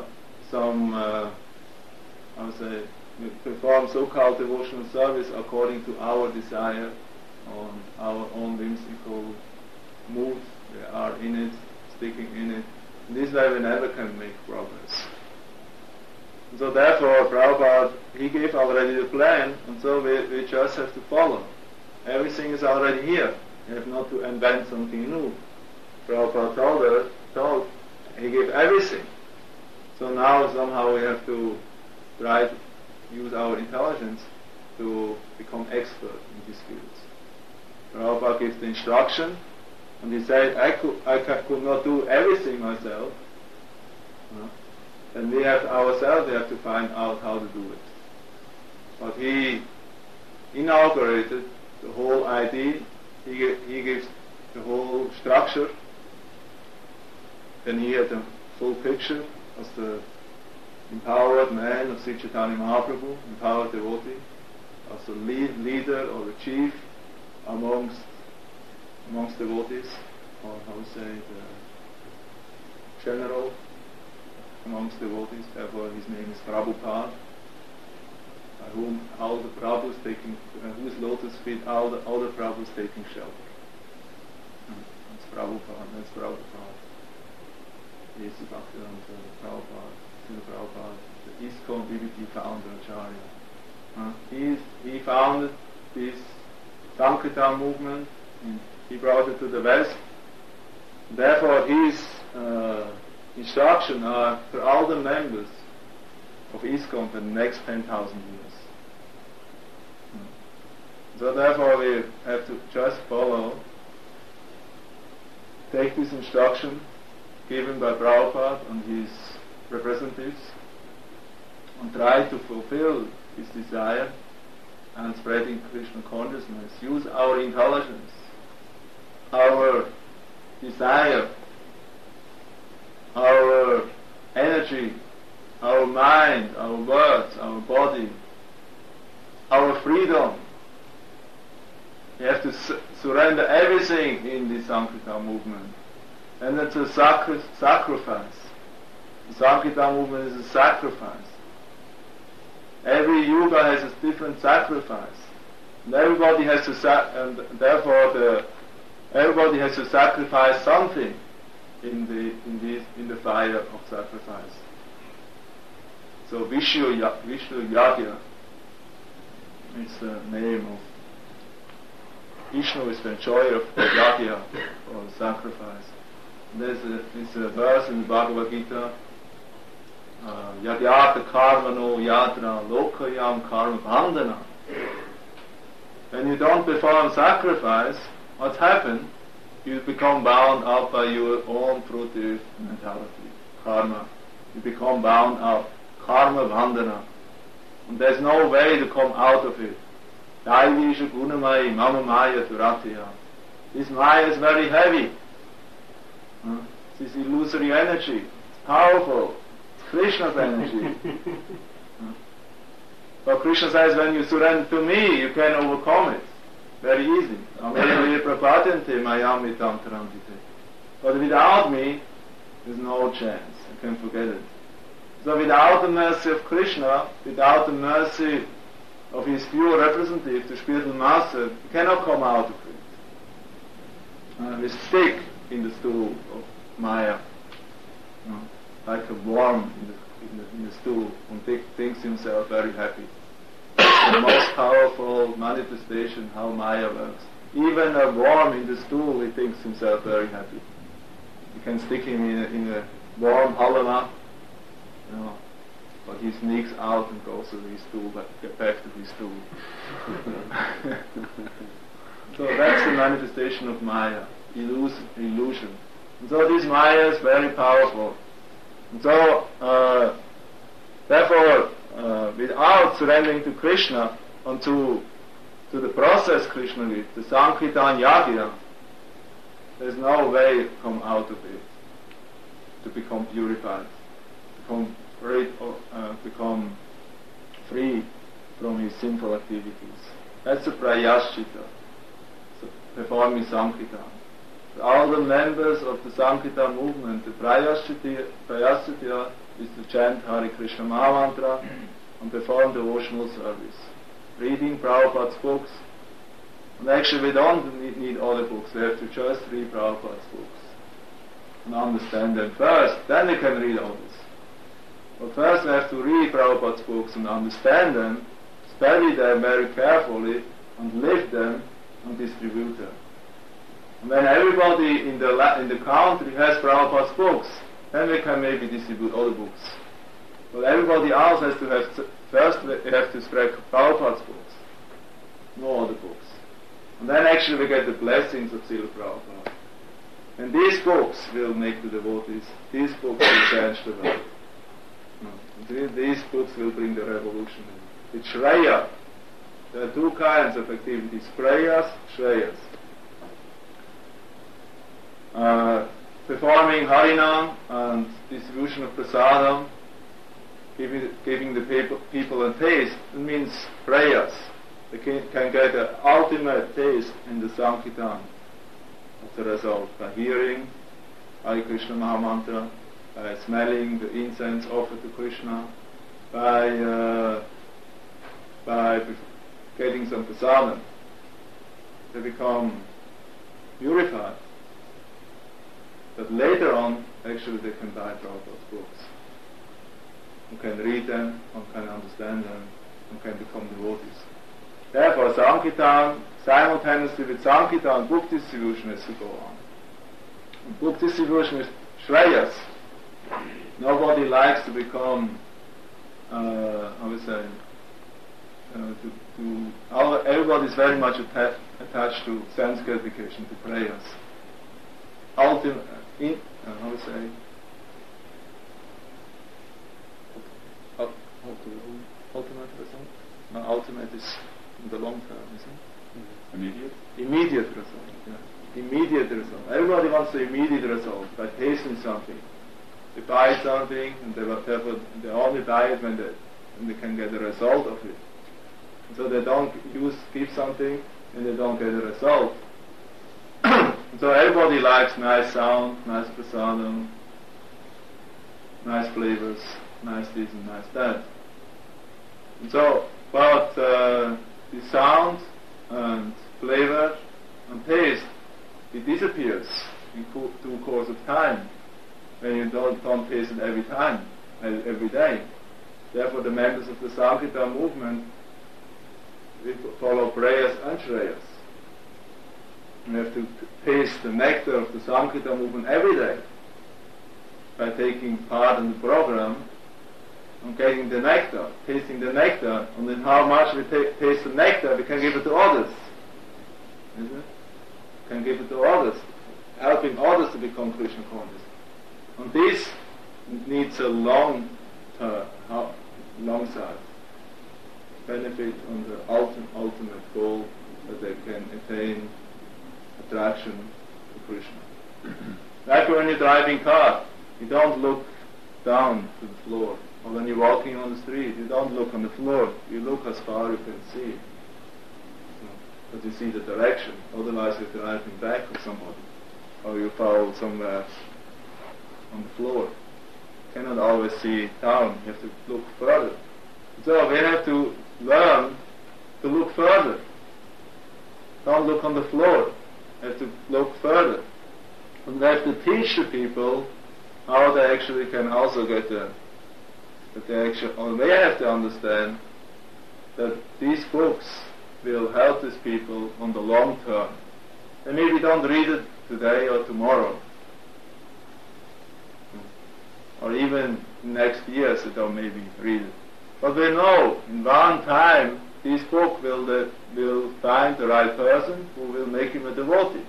perform so-called devotional service according to our desire on our own whimsical mood, we are in it, sticking in it. In this way we never can make progress. And so therefore Prabhupada, he gave already the plan, and so we just have to follow. Everything is already here. We have not to invent something new. Prabhupada told, he gave everything. So now somehow we have to try to use our intelligence to become expert in these fields. Prabhupada gives the instruction, and he said, I could not do everything myself. And we have to find out how to do it. But he inaugurated the whole idea, he gives the whole structure, then he had the full picture as the empowered man of Sri Chaitanya Mahaprabhu, empowered devotee, as the leader or the chief amongst devotees, or how to say, the general amongst devotees. Therefore his name is Prabhupada, by whom all the Prabhus whose lotus feet all the Prabhus taking shelter. That's Prabhupada. He is the Bhaktivedanta Prabhupada, Srila Prabhupada, the ISKCON BBT founder, Acharya. He founded this Sankirtan movement, and he brought it to the West. Therefore his instructions are for all the members of ISKCON for the next 10,000 years. So therefore we have to just take this instruction given by Prabhupada and his representatives and try to fulfill his desire and spreading Krishna consciousness. Use our intelligence, our desire, our energy, our mind, our words, our body, our freedom. You have to surrender everything in the Sankirtan movement. And it's a sacrifice. The Sankirtan movement is a sacrifice. Every yuga has a different sacrifice. And everybody has to everybody has to sacrifice something in the fire of sacrifice. So Vishnu Yagya, it's the name of Vishnu, is the enjoyer of the Yagya, or sacrifice. And there's a verse in the Bhagavad Gita, Yagyata karmano yatra lokayam karma bandhana. When you don't perform sacrifice, what's happened? You become bound up by your own fruitive mentality, karma. You become bound up, karma bandhana. And there's no way to come out of it. Daivisha gunamai mama maya duratya. This maya is very heavy. This illusory energy. It's powerful. It's Krishna's energy. But Krishna says, when you surrender to me, you can overcome it. Very easy. But without me, there's no chance. You can forget it. So without the mercy of Krishna, without the mercy of his pure representative, the spiritual master, you cannot come out of it. We stick in the stool of Maya, like a worm in the stool, and thinks himself very happy. It's the most powerful manifestation how Maya works. Even a worm in the stool, he thinks himself very happy. You can stick him in a warm halana, but he sneaks out and goes to his stool, get back to his stool. So that's the manifestation of Maya, illusion. And so this Maya is very powerful. And so, therefore, without surrendering to Krishna and to the process Krishna with, the Sankirtan Yagya, there's no way to come out of it, to become purified, become free from his sinful activities. That's the Prayaschita, so performing Sankirtan. So all the members of the Sankirtan movement, the Prayaschita is to chant Hare Krishna Mahamantra and perform devotional service, reading Prabhupada's books. And actually we don't need all the books, we have to just read Prabhupada's books and understand them first, then we can read all this. But first we have to read Prabhupada's books and understand them, study them very carefully, and live them and distribute them. And when everybody in the country has Prabhupada's books, then we can maybe distribute all the books. But everybody else has to have, first we have to spread Prabhupada's books, no other books. And then actually we get the blessings of Srila Prabhupada. And these books will make the devotees, these books will change the world. These books will bring the revolution. It's Shreya. There are two kinds of activities, Prayas, Shreyas. Performing Harinam and distribution of prasadam, giving the people a taste, it means Prayas. They can get an ultimate taste in the Sankirtan as a result, by hearing Hare Krishna Mahamantra, by smelling the incense offered to Krishna, by getting some prasadam. They become purified. But later on, actually they can buy Prabhupada's books. You can read them, one can understand them, one can become devotees. Therefore, Sankirtan, simultaneously with Sankirtan, book distribution has to go on. And book distribution is Shreyas. Nobody likes to become everybody is very much attached to sense gratification, to prayers. Ultimate result? No, ultimate is in the long term, isn't it? Immediate? Immediate result, yeah. Immediate result. Everybody wants the immediate result by tasting something. They buy something, and they only buy it when they can get the result of it. And so they don't give something, and they don't get a result. So everybody likes nice sound, nice prasadam, nice flavors, nice this and nice that. And so, but the sound and flavor and taste, it disappears in due course of time when you don't taste it every time, every day. Therefore, the members of the Sankirtan movement follow prayers and shreyas. You have to taste the nectar of the Sankirtan movement every day by taking part in the program and getting the nectar, tasting the nectar, and then how much we taste the nectar, we can give it to others. Isn't it? Can give it to others, helping others to become Krishna conscious. And this needs a long side benefit on the ultimate goal that they can attain attraction to Krishna. Like when you're driving car, you don't look down to the floor. Or when you're walking on the street, you don't look on the floor. You look as far as you can see. But you see the direction. Otherwise you're driving back of somebody. Or you fall somewhere on the floor. You cannot always see down. You have to look further. So we have to learn to look further. Don't look on the floor. You have to look further. And we have to teach the people how they actually can also get there. That they have to understand that these books will help these people on the long term. They maybe don't read it today or tomorrow, or even next year they don't maybe read it. But we know in one time this book will find the right person who will make him a devotee.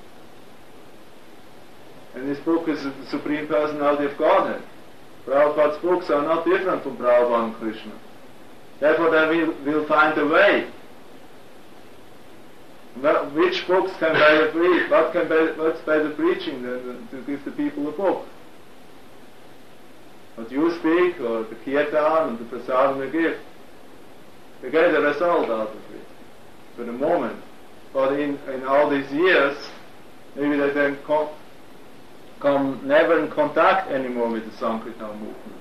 And this book is the Supreme Personality of Godhead. Prabhupada's books are not different from Prabhupada and Krishna. Therefore they will find a way. Which books can better preach? What's better preaching than to give the people a book? What you speak, or the kirtan and the prasadam you give, you get a result out of it for the moment. But in all these years, maybe they then come never in contact anymore with the Sankirtan movement.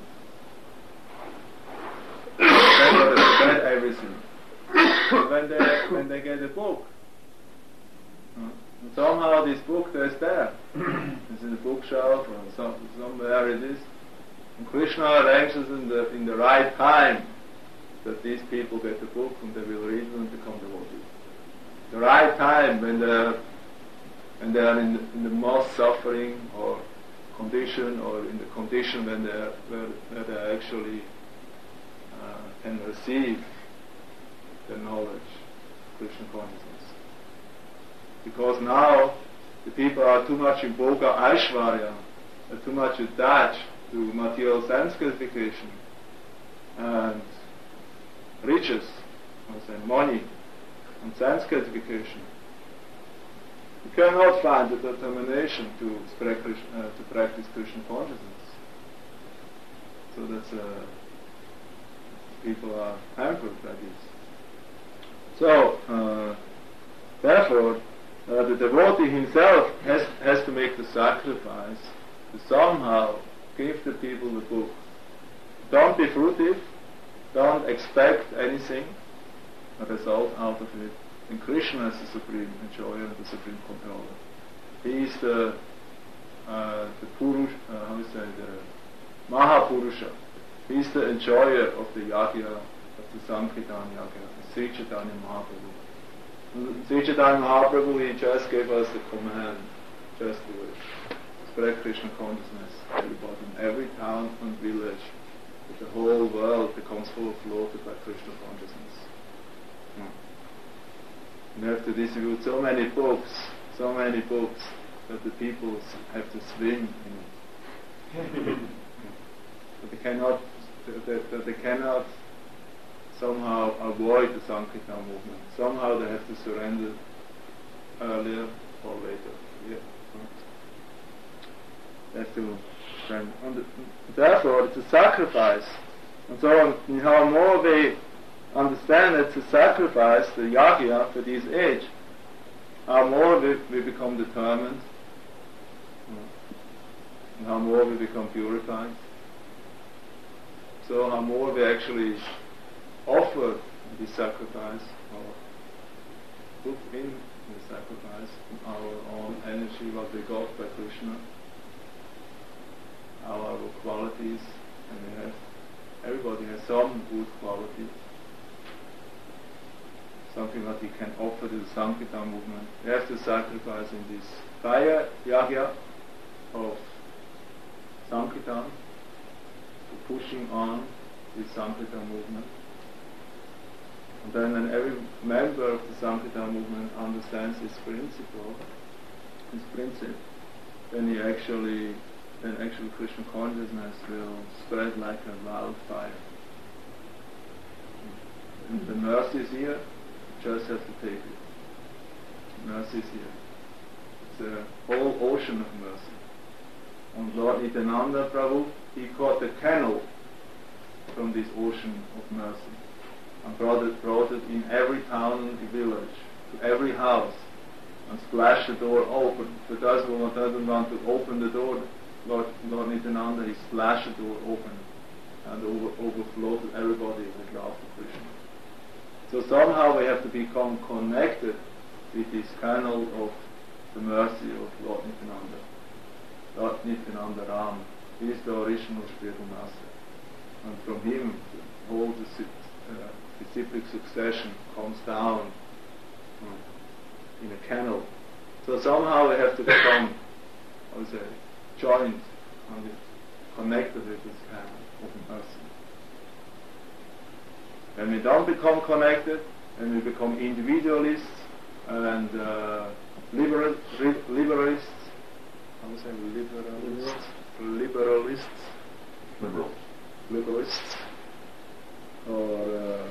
They forget everything. When they get a book, and somehow this book is there. It's in the bookshelf or somewhere it is. And Krishna arranges in the right time that these people get the book and they will read it and become devotees. The right time when they are in the most suffering or condition, or in the condition when they actually can receive the knowledge, Krishna consciousness. Because now the people are too much in Bhoga Aishvarya, are too much attached to material sense gratification and riches, money and sense gratification. You cannot find the determination to practice Krishna consciousness. So that's people are hampered by this. So therefore, the devotee himself has to make the sacrifice to somehow give the people the book. Don't be fruitive. Don't expect anything, a result out of it. And Krishna is the supreme enjoyer and the supreme controller. He is the Mahapurusha. He is the enjoyer of the yagya, of the Sankirtan yagya, Sri Chaitanya Mahaprabhu. Sri Chaitanya Mahaprabhu, he just gave us the command, just do it. Spread Krishna consciousness, everybody in every town and village the whole world becomes overfloated by Krishna consciousness. You have to distribute so many books, that the people have to swim in it. that they cannot somehow avoid the Sankirtan movement. Somehow they have to surrender earlier or later. Yeah. They have to surrender. Therefore, it's a sacrifice. And so, how more we understand it's a sacrifice, the yagya for this age, how more we become determined, and how more we become purified. So how more we actually offer the sacrifice, or put in the sacrifice our own energy, what we got by Krishna, our qualities, and everybody has some good quality, something that he can offer to the Sankirtan movement. We have to sacrifice in this fire yagya of Sankirtan, pushing on this Sankirtan movement. And then when every member of the Sankirtan movement understands this principle, then actually Krishna consciousness will spread like a wildfire. And the mercy is here, just have to take it. Mercy is here. It's a whole ocean of mercy. And Lord Nityananda Prabhu, he caught a canal from this ocean of mercy and brought it in every town and village, to every house, and splashed the door open. For those who doesn't want to open the door, Lord Nityananda, he splashed the door open and overflowed everybody with love for Krishna. So somehow we have to become connected with this canal of the mercy of Lord Nityananda. Lord Nityananda Ram, he is the original spiritual master. And from him, all the disciplic succession comes down in a canal. So somehow we have to become, joined and connected with this canal of mercy. When we don't become connected, when we become individualists and liberalists, or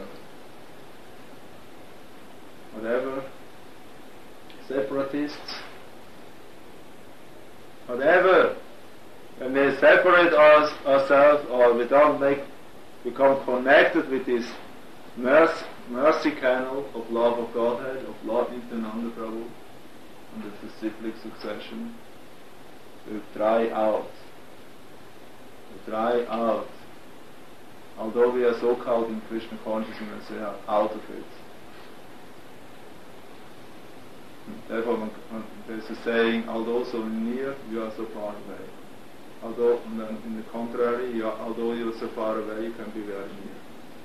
whatever, separatists, whatever, when we separate ourselves, or we don't become connected with this mercy canal of love of Godhead, of Lord Nityananda Prabhu, and the disciplic succession, we dry out. Although we are so called in Krishna consciousness, we are out of it. Therefore, when there's a saying, although so near, you are so far away. Although, in the contrary, although you are so far away, you can be very near.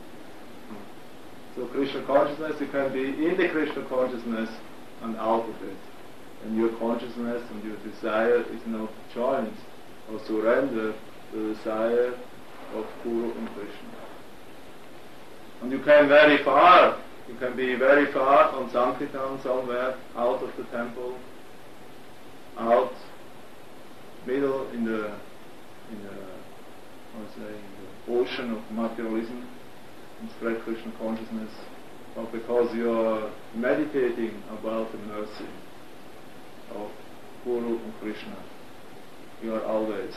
So Krishna consciousness, you can be in the Krishna consciousness and out of it. And your consciousness and your desire is not joined or surrender to the desire of Guru and Krishna. And you can be very far on Sankirtan somewhere, out of the temple, out, middle in the ocean of materialism, and spread Krishna consciousness, but because you are meditating about the mercy of Guru and Krishna, you are always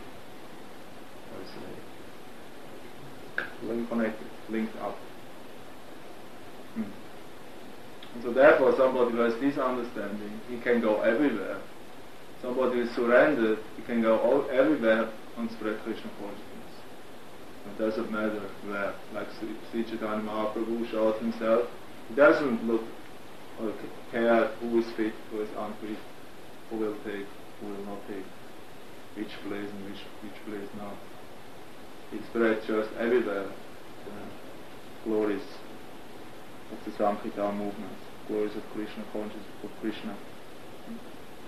connected, linked up. And so therefore somebody who has this understanding, he can go everywhere. Somebody who is surrendered, he can go everywhere and spread Krishna consciousness. It doesn't matter where, like Sri Chaitanya Mahaprabhu showed himself, he doesn't look or care who is fit, who is unfit, who will take, who will not take, which place and which place not. He spread just everywhere the glories of the Sankirtan movement, glories of Krishna consciousness, of Krishna.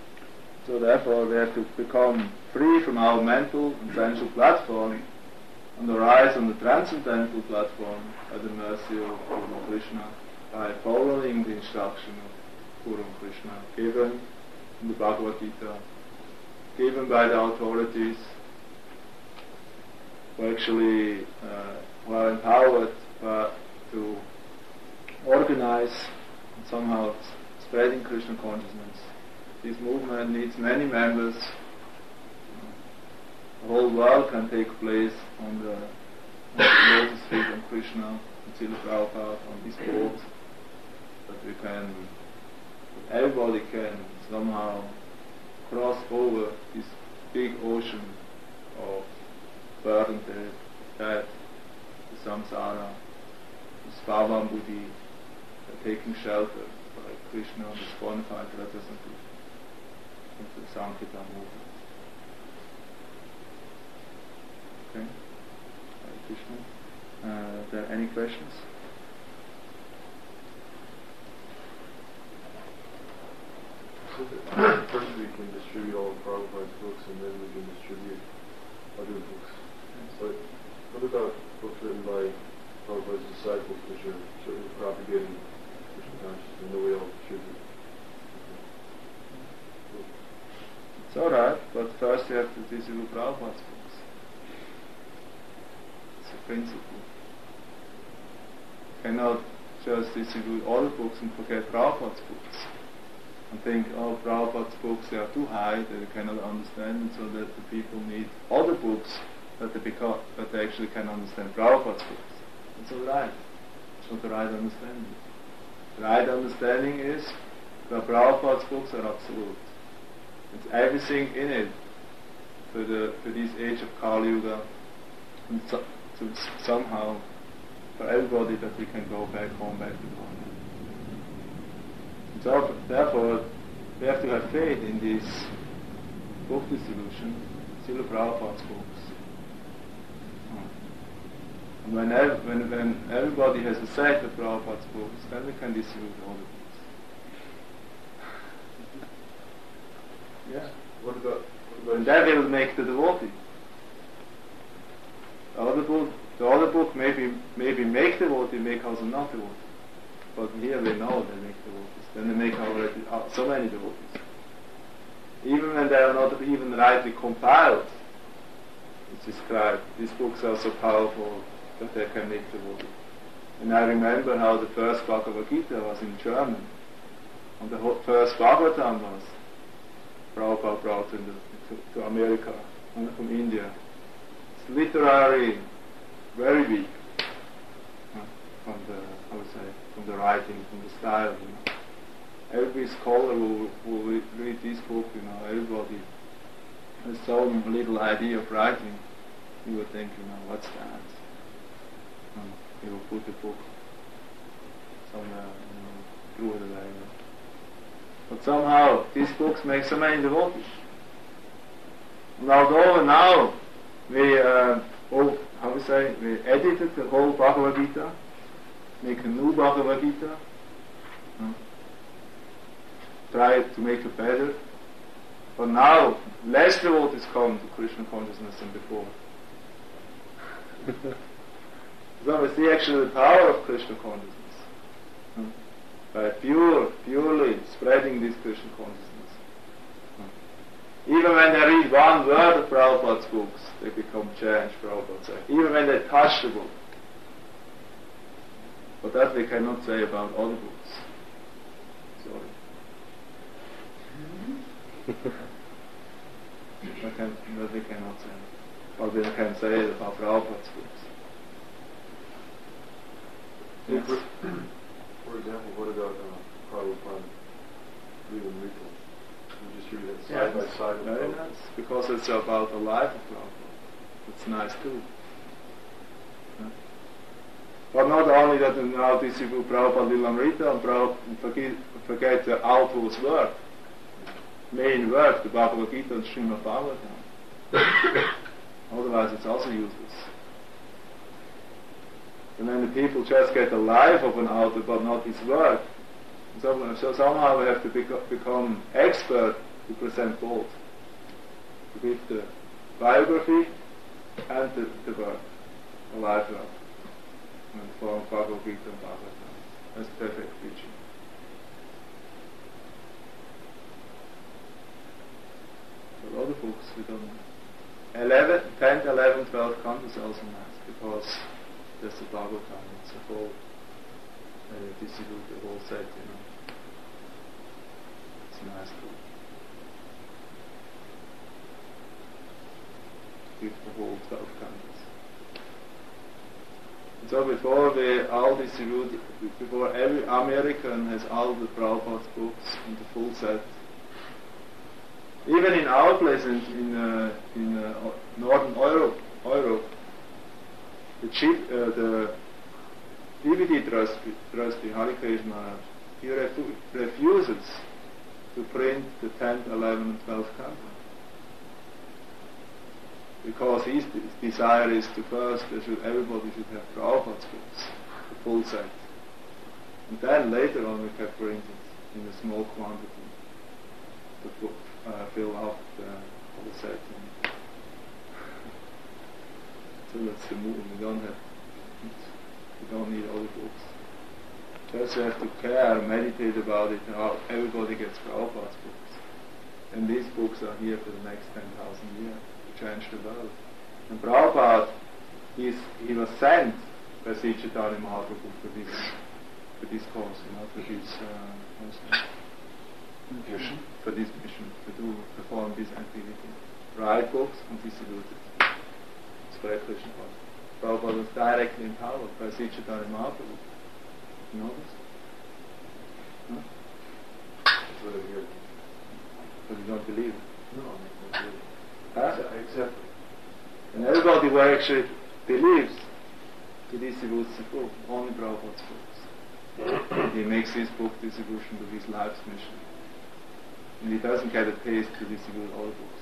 So therefore we have to become free from our mental and sensual platform on the rise on the transcendental platform by the mercy of Guru Krishna, by following the instruction of Guru Krishna given in the Bhagavad Gita, given by the authorities who actually were empowered to organize and somehow spreading Krishna consciousness. This movement needs many members. The whole world can take place on the lotus feet of Krishna and Srila Prabhupada on this boat, but everybody can somehow cross over this big ocean of burden, death, the samsara, this Bhavan Buddhi, taking shelter by Krishna, this bona fide representative of the Sankirtan movement. Okay? Hare Krishna. Are there any questions? First we can distribute all of Prabhupada's books and then we can distribute other books. But what about books written by Prabhupada's disciples which are certainly propagating Krishna consciousness and nobody else distribute? It's alright, but first you have to distribute Prabhupada's books. It's a principle. You cannot just distribute all the books and forget Prabhupada's books. And think, oh, Prabhupada's books they are too high, that you cannot understand, so that the people need other books that they actually can understand Prabhupada's books. It's alright. It's not the right understanding. The right understanding is that Prabhupada's books are absolute. It's everything in it for this age of Kali Yuga, and somehow for everybody that we can go back home, back to God. So therefore, we have to have faith in this book distribution, Srila Prabhupada's books. And when everybody has a set of Prabhupada's books, then we can distribute all the books. Yeah. What about and that will make the devotee. The other book maybe make devotee, make also not devotee. But here we know they make devotees. Then they make already so many devotees. Even when they are not even rightly compiled, it's described. These books are so powerful that they can make devotees. And I remember how the first Bhagavad Gita was in German. And the first Bhagavatam was Prabhupada brought to America from India. It's literary, very weak from the writing, from the style. Every scholar will read this book. Everybody has so little idea of writing. You would think, what's that? He will put the book somewhere, threw it away. But somehow these books make so many devotees. And although now we edited the whole Bhagavad Gita, make a new Bhagavad Gita, try to make it better. But now less devotees come to Krishna consciousness than before. So we see actually the power of Krishna consciousness. By purely spreading this Krishna consciousness. Even when they read one word of Prabhupada's books, they become changed, Prabhupada said. Even when they touch the book. But that we cannot say about other books. Sorry. That we cannot say. But we can say it about Prabhupada's books. Yes. For example, what about Prabhupada Leela Rita? You distribute it side by side with very nice, because it's about the life of Prabhupada. It's nice too. But not only that we now distribute Prabhupada Lilamrita and forget the author's work, main work, the Bhagavad Gita and Srimad Bhagavatam. Otherwise it's also useless. And then the people just get the life of an author but not his work. So somehow we have to become expert to present both. To give the biography and the work. alive well. And from Bhagavad Gita and Bhagavatam. That's perfect preaching. A lot of books we don't know. 10th, 11th, 12th cantos also nice, because there's the Bhagavatam, it's a whole distributed, whole set, you know. It's a nice book. Give the whole 12 cantos. And so before every American has all the Prabhupada's books in the full set. Even in our place in Northern Europe, the DVD trustee Hari Krishna Maharaj, he refuses to print the 10th, 11th and 12th canto. Because his desire is to first, everybody should have Prabhupada's books, the full set. And then later on we can print it in a small quantity to fill up the whole set. So that's the move. We don't need all the books. Just have to care, meditate about it, how everybody gets Prabhupada's books. And these books are here for the next 10,000 years to change the world. And Prabhupada, he was sent by Sri Chaitanya Mahaprabhu for this cause, for this mission, to perform this activity. Write books and distribute it. Spread Krishna consciousness. Prabhupada was directly empowered by Sri Chaitanya Mahaprabhu. You know this? Huh? That's what I hear. But you don't believe it? No, I don't believe it. Huh? I accept it. And everybody who actually believes he distributes the book, only Prabhupada's books. He makes his book distribution to his life's mission. And he doesn't get a taste to distribute all the books.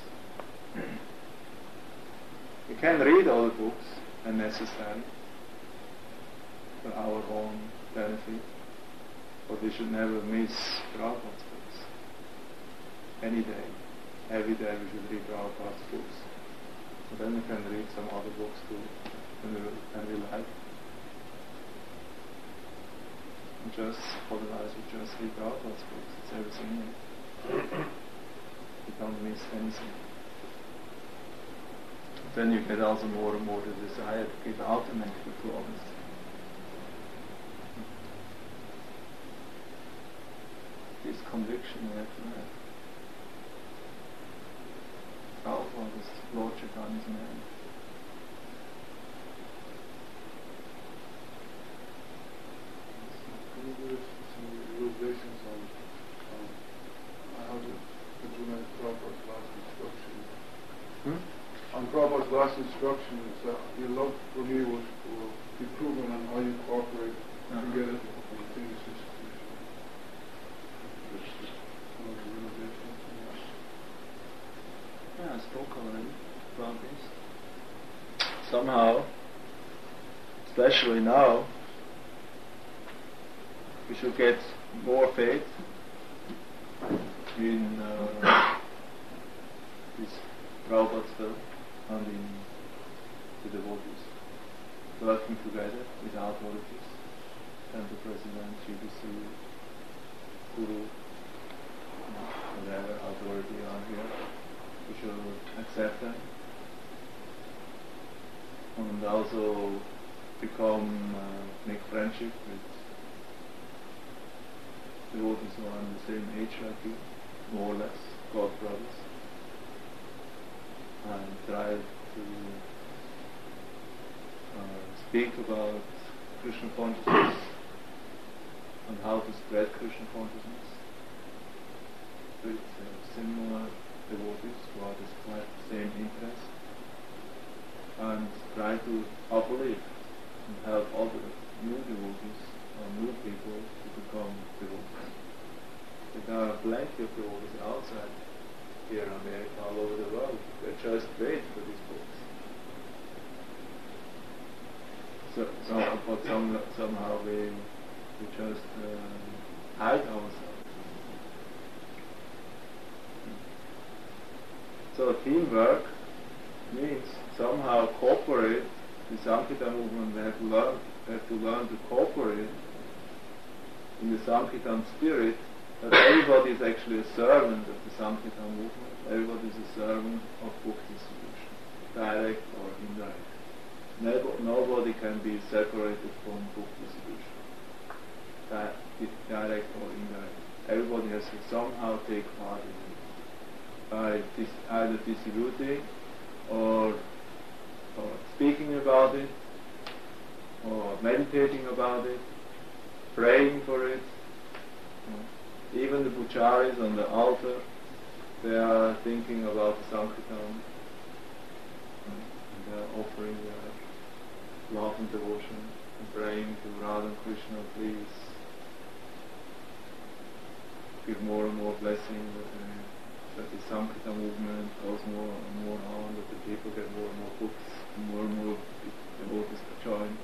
We can read all the books when necessary for our own benefit, but we should never miss Prabhupada's books. Any day, every day we should read Prabhupada's books. And then we can read some other books too, and we like. And just, otherwise we just read Prabhupada's books, it's everything in it. You don't miss anything. Then you get also more and more the desire to give out the nectar to others. This conviction we have to have. Prabhupada is Lord Chaitanya's man. Can you give us some realizations on how to implement Prabhupada's last instruction? On Prabhupada's last instruction, your love for me will be proven on how you cooperate together in this institution. Some of the realizations. Yeah, I spoke already about this. Somehow, especially now, we should get more faith in this Prabhupada's stuff and in the devotees, working together with our authorities, Temple President, GBC, Guru, whatever authority are here. We should accept them and also make friendship with devotees who are in the same age like you, more or less, God brothers, and try to speak about Krishna consciousness and how to spread Krishna consciousness with similar devotees who are quite the same interest, and try to uplift and help other new devotees or new people to become devotees. There are plenty of devotees outside here in America, all over the world. They just wait for these books. But somehow we just hide ourselves. So teamwork means somehow cooperate the Sankirtan movement, they have to learn to cooperate in the Sankirtan spirit, that everybody is actually a servant of the Sankirtan movement. Everybody is a servant of book distribution, direct or indirect. Nobody can be separated from book distribution, direct or indirect. Everybody has to somehow take part in it, by either distributing or speaking about it, or meditating about it, praying for it. Even the pujaris on the altar, they are thinking about the Sankirtan. They are offering their love and devotion and praying to Radha and Krishna, please give more and more blessing that the Sankirtan movement goes more and more on, that the people get more and more books, more and more devotees join.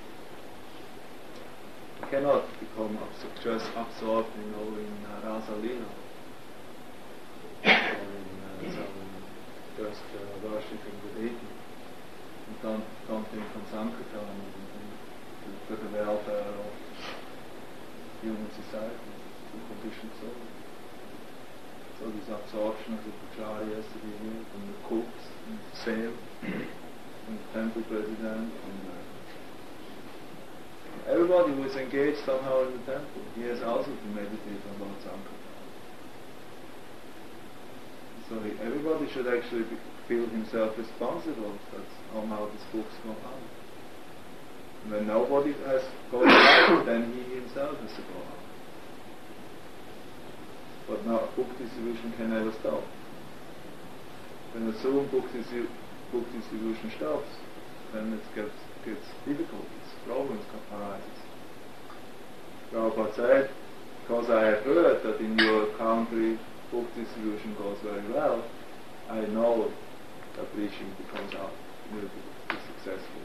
You cannot become just absorbed, in Rasa Lila, or in just worshipping the deity. You don't think from Sankirtan to the welfare of human society, the conditioned soul. So this absorption of the pujari has to be here, from the cooks, and the sale, and the temple president, and everybody who is engaged somehow in the temple, he has also to meditate on Lord Sankirtan. So everybody should actually feel himself responsible that somehow these books go out. And when nobody has gone out, then he himself has to go out. But now book distribution can never stop. When as soon book distribution stops, then it gets difficulties, problems arises. Prabhupada said, because I have heard that in your country book distribution goes very well, I know that preaching becomes out, will be successful.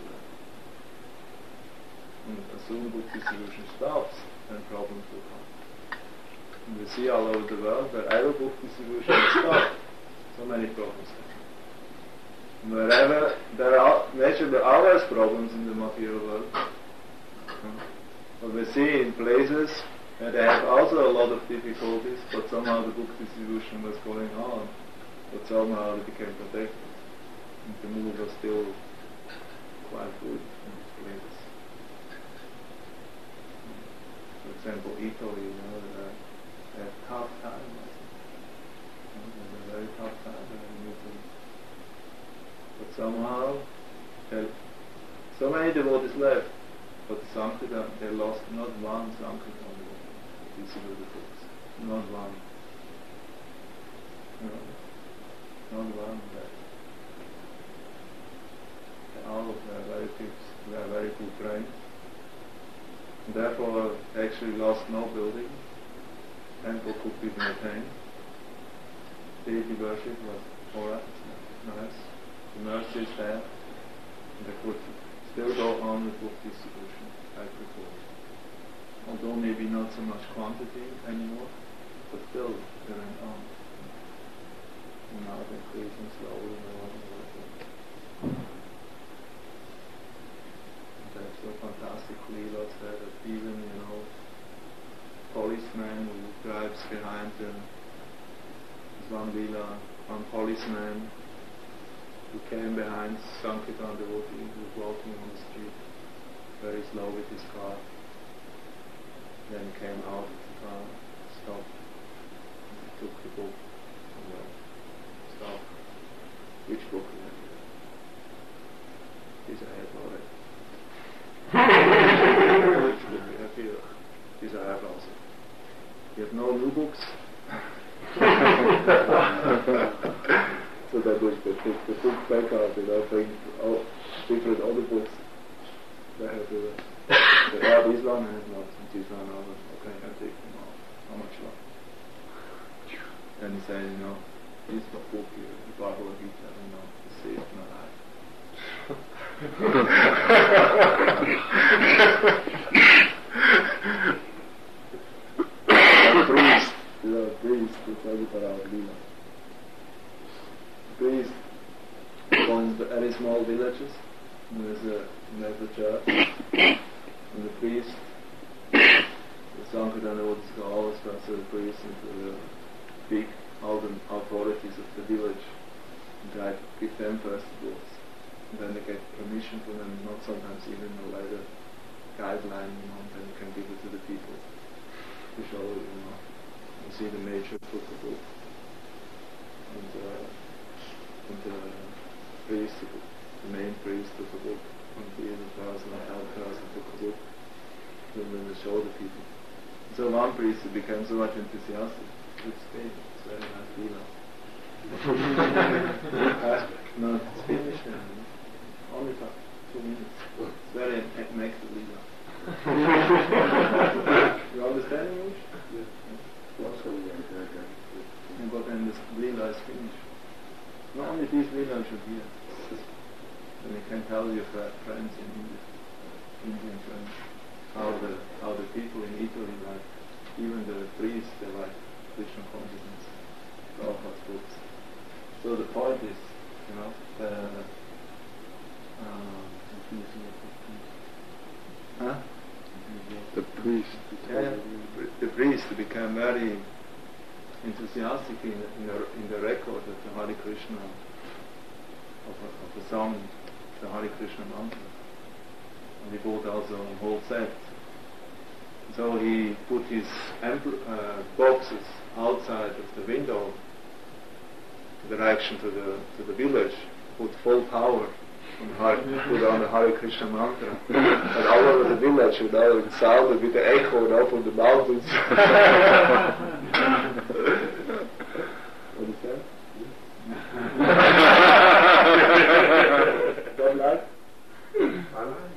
And as soon book distribution stops, then problems will come. And we see all over the world wherever book distribution is stopped, so many problems happen. Wherever there are always problems in the material world, but we see in places where they have also a lot of difficulties, but somehow the book distribution was going on, but somehow it became protected, and the mood was still quite good in these places. For example, Italy, they have tough time. They have a very tough time in Italy. But somehow, so many devotees left, but the Sankirtan, they lost not one Sankirtan devotee. These are the books. Not one. Not one left. All of their relatives were very good friends. And therefore, they actually lost no building. Temple could be maintained. Deity worship was alright, nice. The mercy is there, and they could still go on with book distribution like before. Although maybe not so much quantity anymore, but still they went on. And now they're increasing slowly more and more. And there's so fantastic leelas there that even, policeman who drives behind them. There's one leela, one policeman who came behind Sankirtan devotee who was walking on the street very slow with his car. Then came out of the car, stopped, and took the book and stopped. Which book is it? This I have already. Which book we have here? This I have also. You have no new books? So that was the book back out and I bring different other books. They have this one and not this one. Okay, I take them off. How much long? Then he said, this book here, the Bhagavad Gita, it saved my life. Priest, the Prabhupada Lila. Priests go in very small villages, there's a church, and the priest, the Sankirtan would always transfer the priest into the big authorities of the village and try to give them first the books. And then they get permission from them, not sometimes even a letter guideline, and then you can give it to the people to show, and see the nature of the book. And the priest, the main priest of the book, and the other person, the head person took the book, and then they show the people. And so one priest became so much enthusiastic. It's very nice lila. No, it's finished now. Only for 2 minutes. It's very connected lila. You understand English? Yes. But then this lila is finished. Not only these lila should hear. And you can tell your friends in English, Indian friends, how the people in Italy like, even the priests, they like Krishna consciousness, Prabhupada's books. So the point is, the priest. Yeah, the priest became very enthusiastic in the record of the Hare Krishna, of the song, the Hare Krishna mantra. And he bought also a whole set. So he put his boxes outside of the window, direction to the village, put full power put on the Hare Krishna mantra. And all over the village, it sounded with the echo up on the mountains. What is that? Don't like? I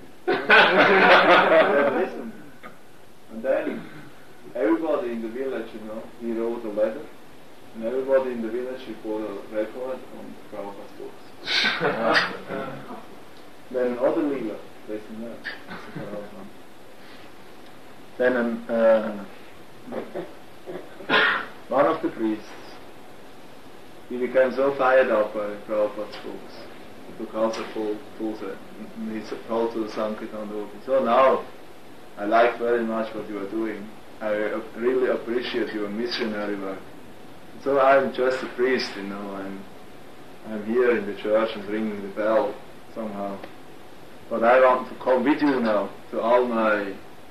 like. Listen. And then everybody in the village, he wrote a letter, and everybody in the village he put a record on Prabhupada's books. Then another leela, listen there. Then one of the priests, he became so fired up by Prabhupada's books. He took also full set, and he told to the Sankirtan devotee, so now I like very much what you are doing. I really appreciate your missionary work. So I'm just a priest, I'm here in the church and ringing the bell somehow. But I want to come with you now to all my,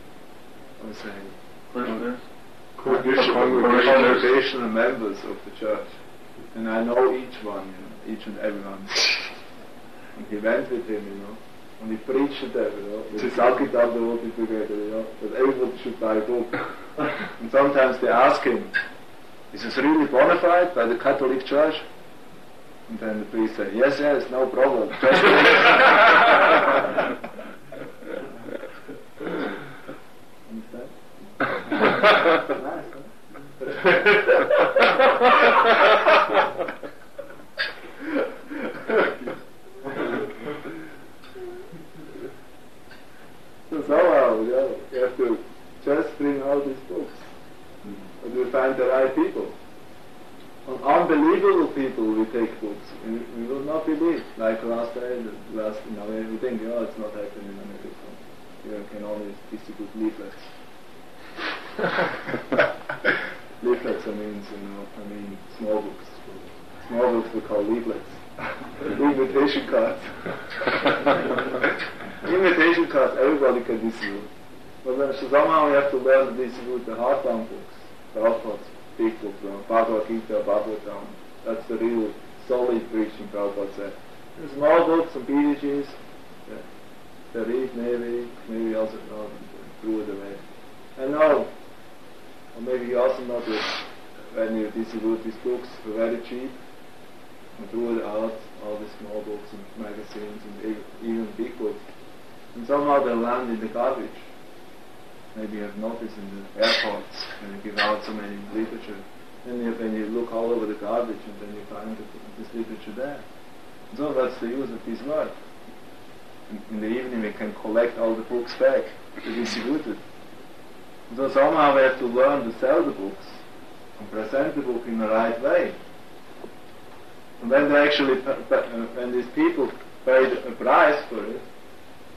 congregational members of the church. And I know each one, each and everyone. And he went with him, and he preached to them, with the Sankirtan devotee together, that everybody should buy a book. And sometimes they ask him, is this really bona fide by the Catholic Church? And then the priest said, yes, no problem. Just understand? Nice, huh? So somehow, you have to just bring out these books. And we find the right people. On unbelievable people we take books. We will not believe. Like we think, it's not happening in America. You can only distribute leaflets. Leaflets means, small books. Small books we call leaflets. Invitation cards. Invitation cards, everybody can distribute. But somehow we have to learn to distribute the hardbound books. The Prabhupada's big book, Bhagavad Gita, Bhagavatam. That's the real solid preaching Prabhupada said. The small books and PDGs, they read, maybe also not, and threw it away. And now, or maybe you also notice when you distribute these books for very cheap, and threw it out, all the small books and magazines and even big books. And somehow they land in the garbage. Maybe you have noticed in the airports when you give out so many literature. Then when you look all over the garbage and then you find this literature there. And so that's the use of this work. In the evening we can collect all the books back to distribute it. And so somehow we have to learn to sell the books and present the book in the right way. And when they actually, when these people paid a price for it,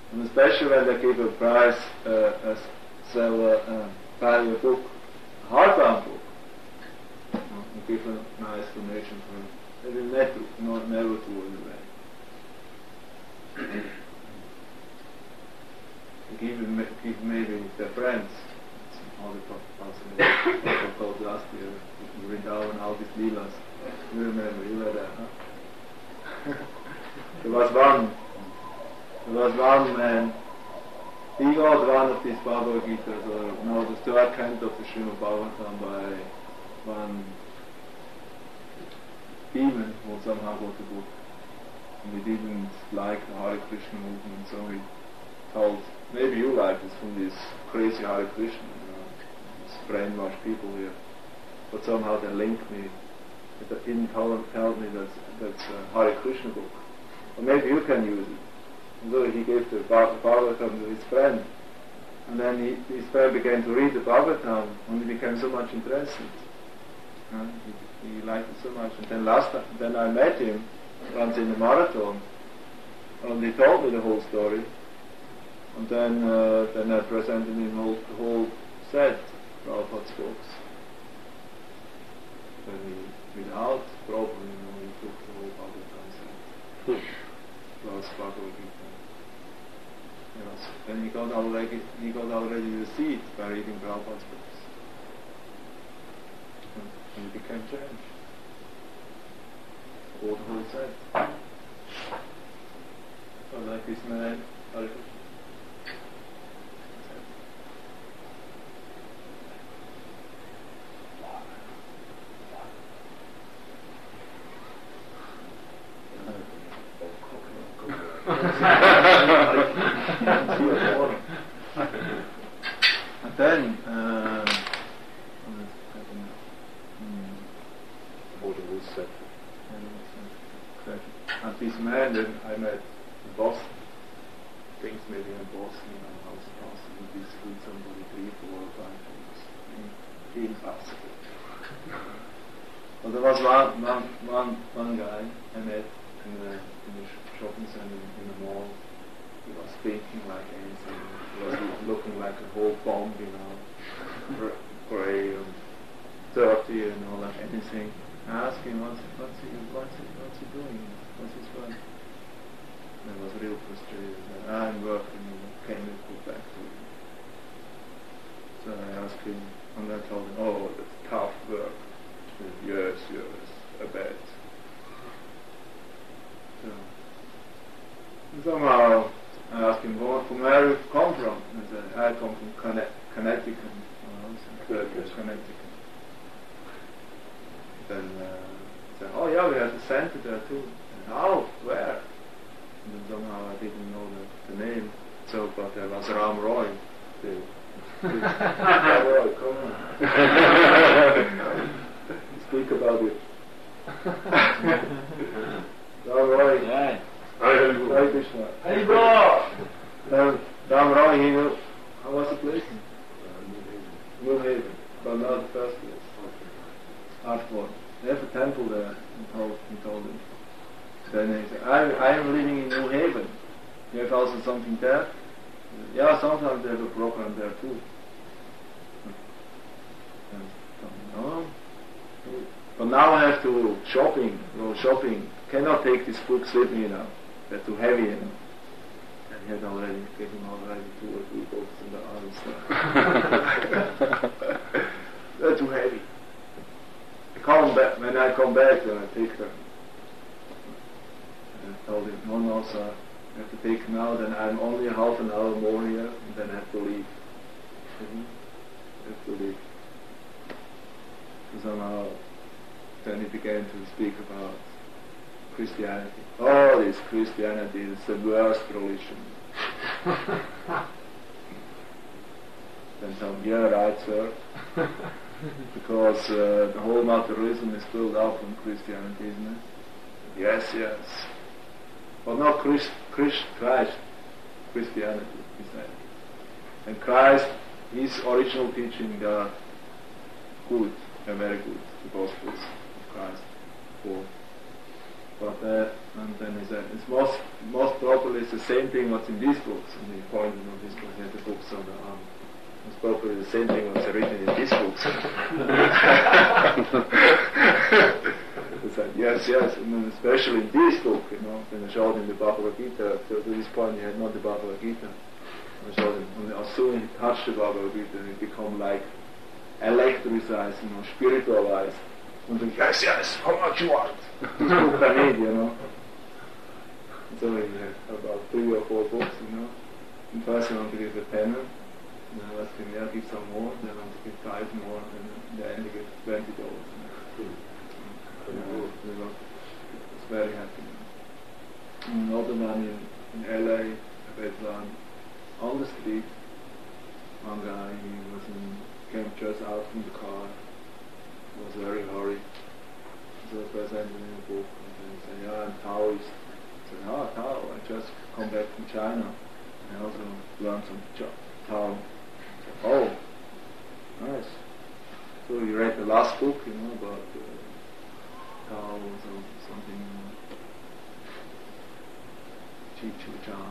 And especially when they give a prize, buy a book, a hardbound book, and give a nice donation for it. They will never throw it away. Give maybe their friends. All the Papa told last year, we read down all these Leelas. You remember, you were there, huh? There was one man, he got one of these Bhagavad Gitas, or no, the third canto of the Srimad Bhagavatam by one demon who somehow got the book. And he didn't like the Hare Krishna movement, so he told, maybe you like this from this crazy Hare Krishna, these brainwashed people here. But somehow they linked me. They didn't tell me that's a Hare Krishna book. Or maybe you can use it. And so he gave the Bhagavatam to his friend. And then his friend began to read the Bhagavatam, and he became so much interested. He liked it so much. And then I met him once in a marathon, and he told me the whole story. And then I presented him the whole set of Prabhupada's books. Then without problem, he took the whole Bhagavatam set. Plus Bhagavad Gita. Yes. Then he got already the seed by reading Prabhupada's books. And he became changed. All the whole set. So like this man, Hare Krishna. And then and this man that I met in Boston, things maybe in Boston, how it's possible to distribute somebody 3, 4, or 5 things. Impossible. But there was one guy I met in the shopping center in the mall. He was speaking like anything. He was looking like a whole bomb, grey and dirty and all that, anything. I asked him, what's he doing? What's his fun? And I was real frustrated. I'm working in a chemical factory. So I asked him, and I told him, oh, that's tough work. Yes, I bet. So, and somehow I asked him, from where you come from? And he said, I come from Connecticut. Connecticut. Then he said, oh yeah, we have a center there too. And how? Where? And then somehow I didn't know the name. So, but there was Ram Roy. Ram Roy, come on. Speak about it. Ram Roy. Yeah. Hare Krishna. Hey bro! Ram Roy, he knew, how was the place? New Haven. But not the first place. Hartford. They have a temple there, he told him. Then he said, I am living in New Haven. You have also something there? Yeah, sometimes they have a program there too. No. But now I have to go shopping. Cannot take these books with me now. They're too heavy, And he had already given 2 or 3 books in the arms. They're too heavy. When I come back, then I take them. And I told him, no, sir, I have to take them now, then I'm only half an hour more here, and then I have to leave. I have to leave. So somehow, then he began to speak about Christianity. Oh, this Christianity is the worst religion. Then some, yeah, right, sir. Because the whole materialism is built up on Christianity, isn't it? Yes. But not Christ, Christianity, he said. And Christ, his original teaching are good, they're very good, the Gospels of Christ. But and then he said, it's most probably it's the same thing what's in these books. And he pointed on this book, he had the books on the arm. It's probably the same thing what's written in these books. He said, yes, and then especially in this book, when I showed him the Bhagavad Gita, to this point he had not the Bhagavad Gita. I showed him, and as soon as he touched the Bhagavad Gita, he become like electricized, spiritualized. And then, yes, how much you want? This book I need, So he had about 3 or 4 books, And first he wanted to give a penny, and I asked him, give some more, then I wanted to give 5 more, and then he gave $20. He was very happy. Another one in LA, I met one on the street. One guy, came just out from the car, was very hurried. So I presented him a book, and then he said, I'm Taoist. I said, Tao, I just come back from China. I also learned some Tao. I said, oh, nice. So you read the last book, about Tao or something, Chi Chu Cha.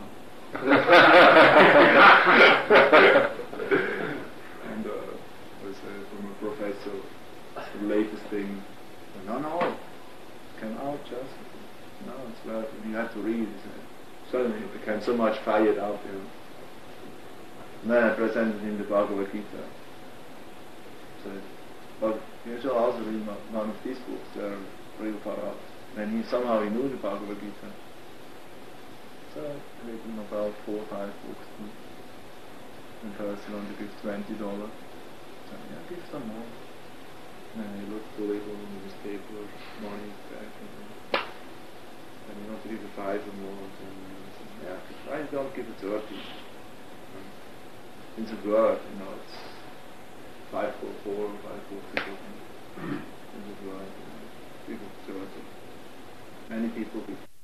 And was from a professor, the latest thing. No, came out just. No, it's worth it. You have to read. Suddenly it became so much fired out there. And then I presented him the Bhagavad Gita. Said, but you should also read one of these books. They're real far out. And somehow he knew the Bhagavad Gita. So I read him about 4 or 5 books. And first he wanted to give $20. So give some more. And he looked to label in his paper, money back. And he wanted to give 5 or more. And I don't give it 30. It's a word, it's 5 for 4, 5 for 6. It's a word. People 30. Many people